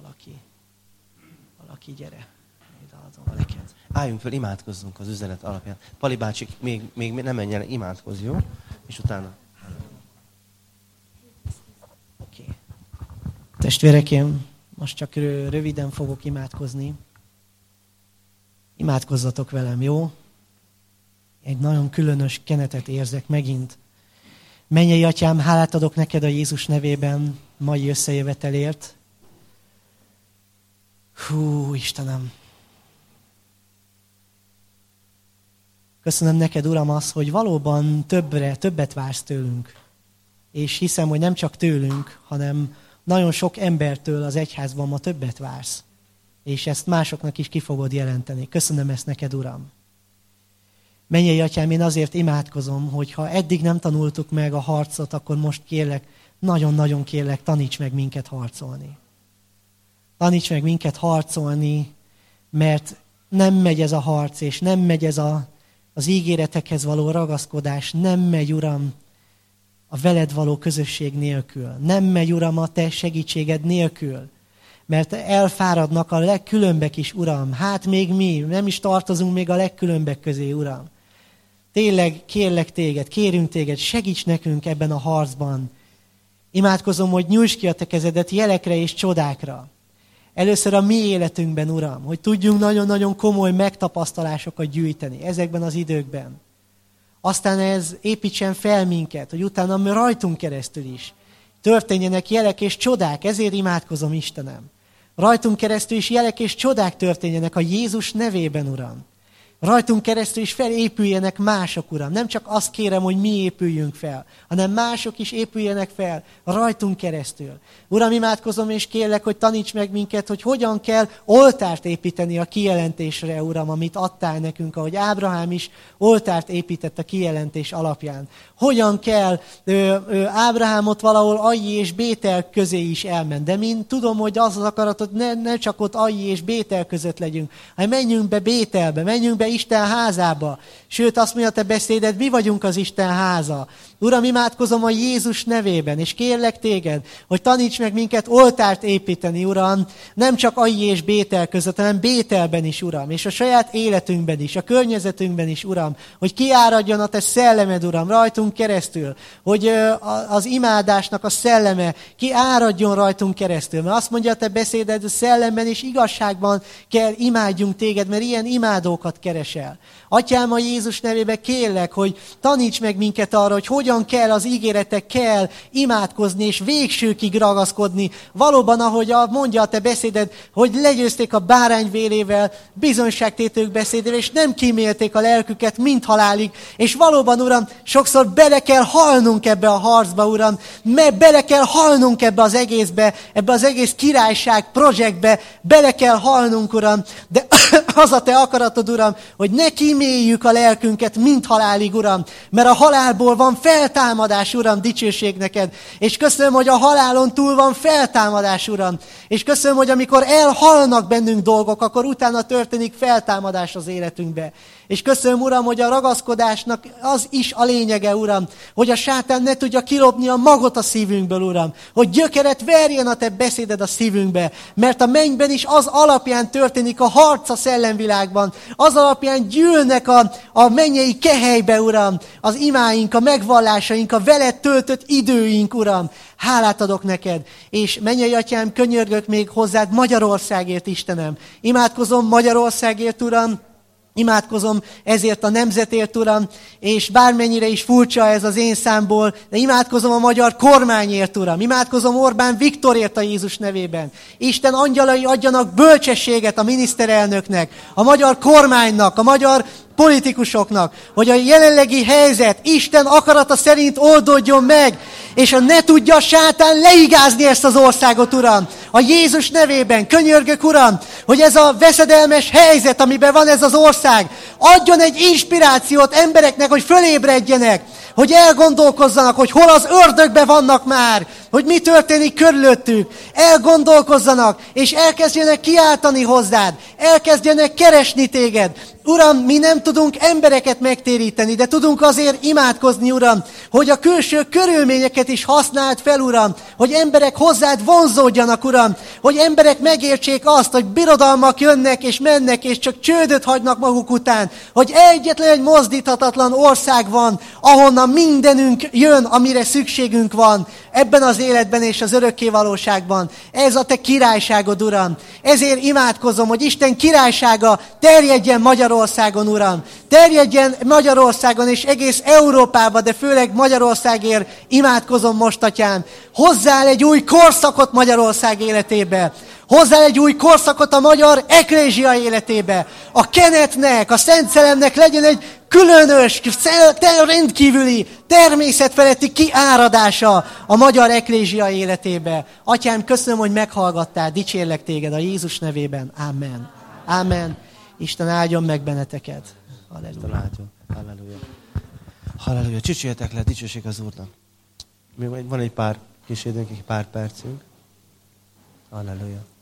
Valaki gyere. Odaadom neked. Álljunk föl, imádkozzunk az üzenet alapján. Pali bácsik, még nem menj el, imádkozz, jó? És utána... Oké. Testvérek, én most csak röviden fogok imádkozni. Imádkozzatok velem, jó? Egy nagyon különös kenetet érzek megint. Mennyei Atyám, hálát adok neked a Jézus nevében mai összejövetelért. Hú, Istenem! Köszönöm neked, Uram, azt, hogy valóban többet vársz tőlünk. És hiszem, hogy nem csak tőlünk, hanem nagyon sok embertől az egyházban ma többet vársz. És ezt másoknak is ki fogod jelenteni. Köszönöm ezt neked, Uram. Mennyei Atyám, én azért imádkozom, hogy ha eddig nem tanultuk meg a harcot, akkor most kérlek, nagyon-nagyon kérlek, taníts meg minket harcolni. Taníts meg minket harcolni, mert nem megy ez a harc, és nem megy ez az ígéretekhez való ragaszkodás, nem megy, Uram, a veled való közösség nélkül. Nem megy, Uram, a te segítséged nélkül. Mert elfáradnak a legkülönbek is, Uram. Hát még mi, nem is tartozunk még a legkülönbek közé, Uram. Tényleg kérlek téged, kérünk téged, segíts nekünk ebben a harcban. Imádkozom, hogy nyújtsd ki a te kezedet jelekre és csodákra. Először a mi életünkben, Uram, hogy tudjunk nagyon-nagyon komoly megtapasztalásokat gyűjteni ezekben az időkben. Aztán ez építsen fel minket, hogy utána rajtunk keresztül is történjenek jelek és csodák. Ezért imádkozom, Istenem. Rajtunk keresztül is jelek és csodák történjenek a Jézus nevében, Uram. Rajtunk keresztül is felépüljenek mások, Uram. Nem csak azt kérem, hogy mi épüljünk fel, hanem mások is épüljenek fel rajtunk keresztül. Uram, imádkozom és kérlek, hogy taníts meg minket, hogy hogyan kell oltárt építeni a kijelentésre, Uram, amit adtál nekünk, ahogy Ábrahám is oltárt épített a kijelentés alapján. Hogyan kell Ábrahámot valahol Ai és Bétel közé is elment. De én tudom, hogy az akaratod, ne csak ott Ai és Bétel között legyünk, hanem menjünk be Bételbe, menjünk be Isten házába. Sőt, azt mondja te beszéded, mi vagyunk az Isten háza. Uram, imádkozom a Jézus nevében, és kérlek téged, hogy taníts meg minket oltárt építeni, Uram, nem csak Ai és Bétel között, hanem Bételben is, Uram, és a saját életünkben is, a környezetünkben is, Uram, hogy kiáradjon a te szellemed, Uram, rajtunk keresztül, hogy az imádásnak a szelleme kiáradjon rajtunk keresztül, mert azt mondja a te beszéded, szellemben és igazságban kell imádjunk téged, mert ilyen imádókat keresel. Atyám, a Jézus nevében kérlek, hogy taníts meg minket arra, hogy hogyan kell az ígéretekkel imádkozni és végsőkig ragaszkodni. Valóban, ahogy mondja a te beszéded, hogy legyőzték a bárány vérével, bizonyságtétők beszédével, és nem kímélték a lelküket, mint halálig. És valóban, Uram, sokszor bele kell halnunk ebbe a harcba, Uram, mert bele kell halnunk ebbe az egészbe, ebbe az egész királyság projektbe, bele kell halnunk, Uram, de az a te akaratod, Uram, hogy ne kíméljük a lelkünket, mint halálig, Uram, mert a halálból van feltámadás, Uram, dicsőség neked. És köszönöm, hogy a halálon túl van feltámadás, Uram. És köszönöm, hogy amikor elhalnak bennünk dolgok, akkor utána történik feltámadás az életünkbe. És köszönöm, Uram, hogy a ragaszkodásnak az is a lényege, Uram, hogy a sátán ne tudja kilopni a magot a szívünkből, Uram. Hogy gyökeret verjen a te beszéded a szívünkbe, mert a mennyben is az alapján történik a harc a szellemvilágban. Az alapján gyűlnek a mennyei kehelybe, Uram, az imáink, a megvallásaink, a veled töltött időink, Uram. Hálát adok neked, és mennyei Atyám, könyörgök még hozzád Magyarországért, Istenem. Imádkozom Magyarországért, Uram. Imádkozom ezért a nemzetért, Uram, és bármennyire is furcsa ez az én számból, de imádkozom a magyar kormányért, Uram. Imádkozom Orbán Viktorért a Jézus nevében. Isten angyalai adjanak bölcsességet a miniszterelnöknek, a magyar kormánynak, a magyar politikusoknak, hogy a jelenlegi helyzet Isten akarata szerint oldódjon meg, és ne tudja a sátán leigázni ezt az országot, Uram. A Jézus nevében könyörgök, Uram, hogy ez a veszedelmes helyzet, amiben van ez az ország, adjon egy inspirációt embereknek, hogy fölébredjenek, hogy elgondolkozzanak, hogy hol az ördögbe vannak már, hogy mi történik körülöttük. Elgondolkozzanak, és elkezdjenek kiáltani hozzád, elkezdjenek keresni téged, Uram, mi nem tudunk embereket megtéríteni, de tudunk azért imádkozni, Uram, hogy a külső körülményeket is használd fel, Uram, hogy emberek hozzád vonzódjanak, Uram, hogy emberek megértsék azt, hogy birodalmak jönnek és mennek, és csak csődöt hagynak maguk után, hogy egyetlen egy mozdíthatatlan ország van, ahonnan mindenünk jön, amire szükségünk van, ebben az életben és az örökké valóságban. Ez a te királyságod, Uram. Ezért imádkozom, hogy Isten királysága terjedjen Magyarországon, Uram. Terjedjen Magyarországon és egész Európában, de főleg Magyarországért imádkozom most, Atyám. Hozzál egy új korszakot Magyarország életébe. Hozzá egy új korszakot a magyar eklézsia életébe. A kenetnek, a Szent Szellemnek legyen egy különös, rendkívüli, természetfeletti kiáradása a magyar eklézsia életébe. Atyám, köszönöm, hogy meghallgattál, dicsérlek téged a Jézus nevében. Amen. Amen. Isten áldjon meg benneteket. Halleluja. Halleluja. Halleluja. Csücsüljetek le, dicsőség az Úrnak. Még van egy pár kis időnk, egy pár percünk. Halleluja.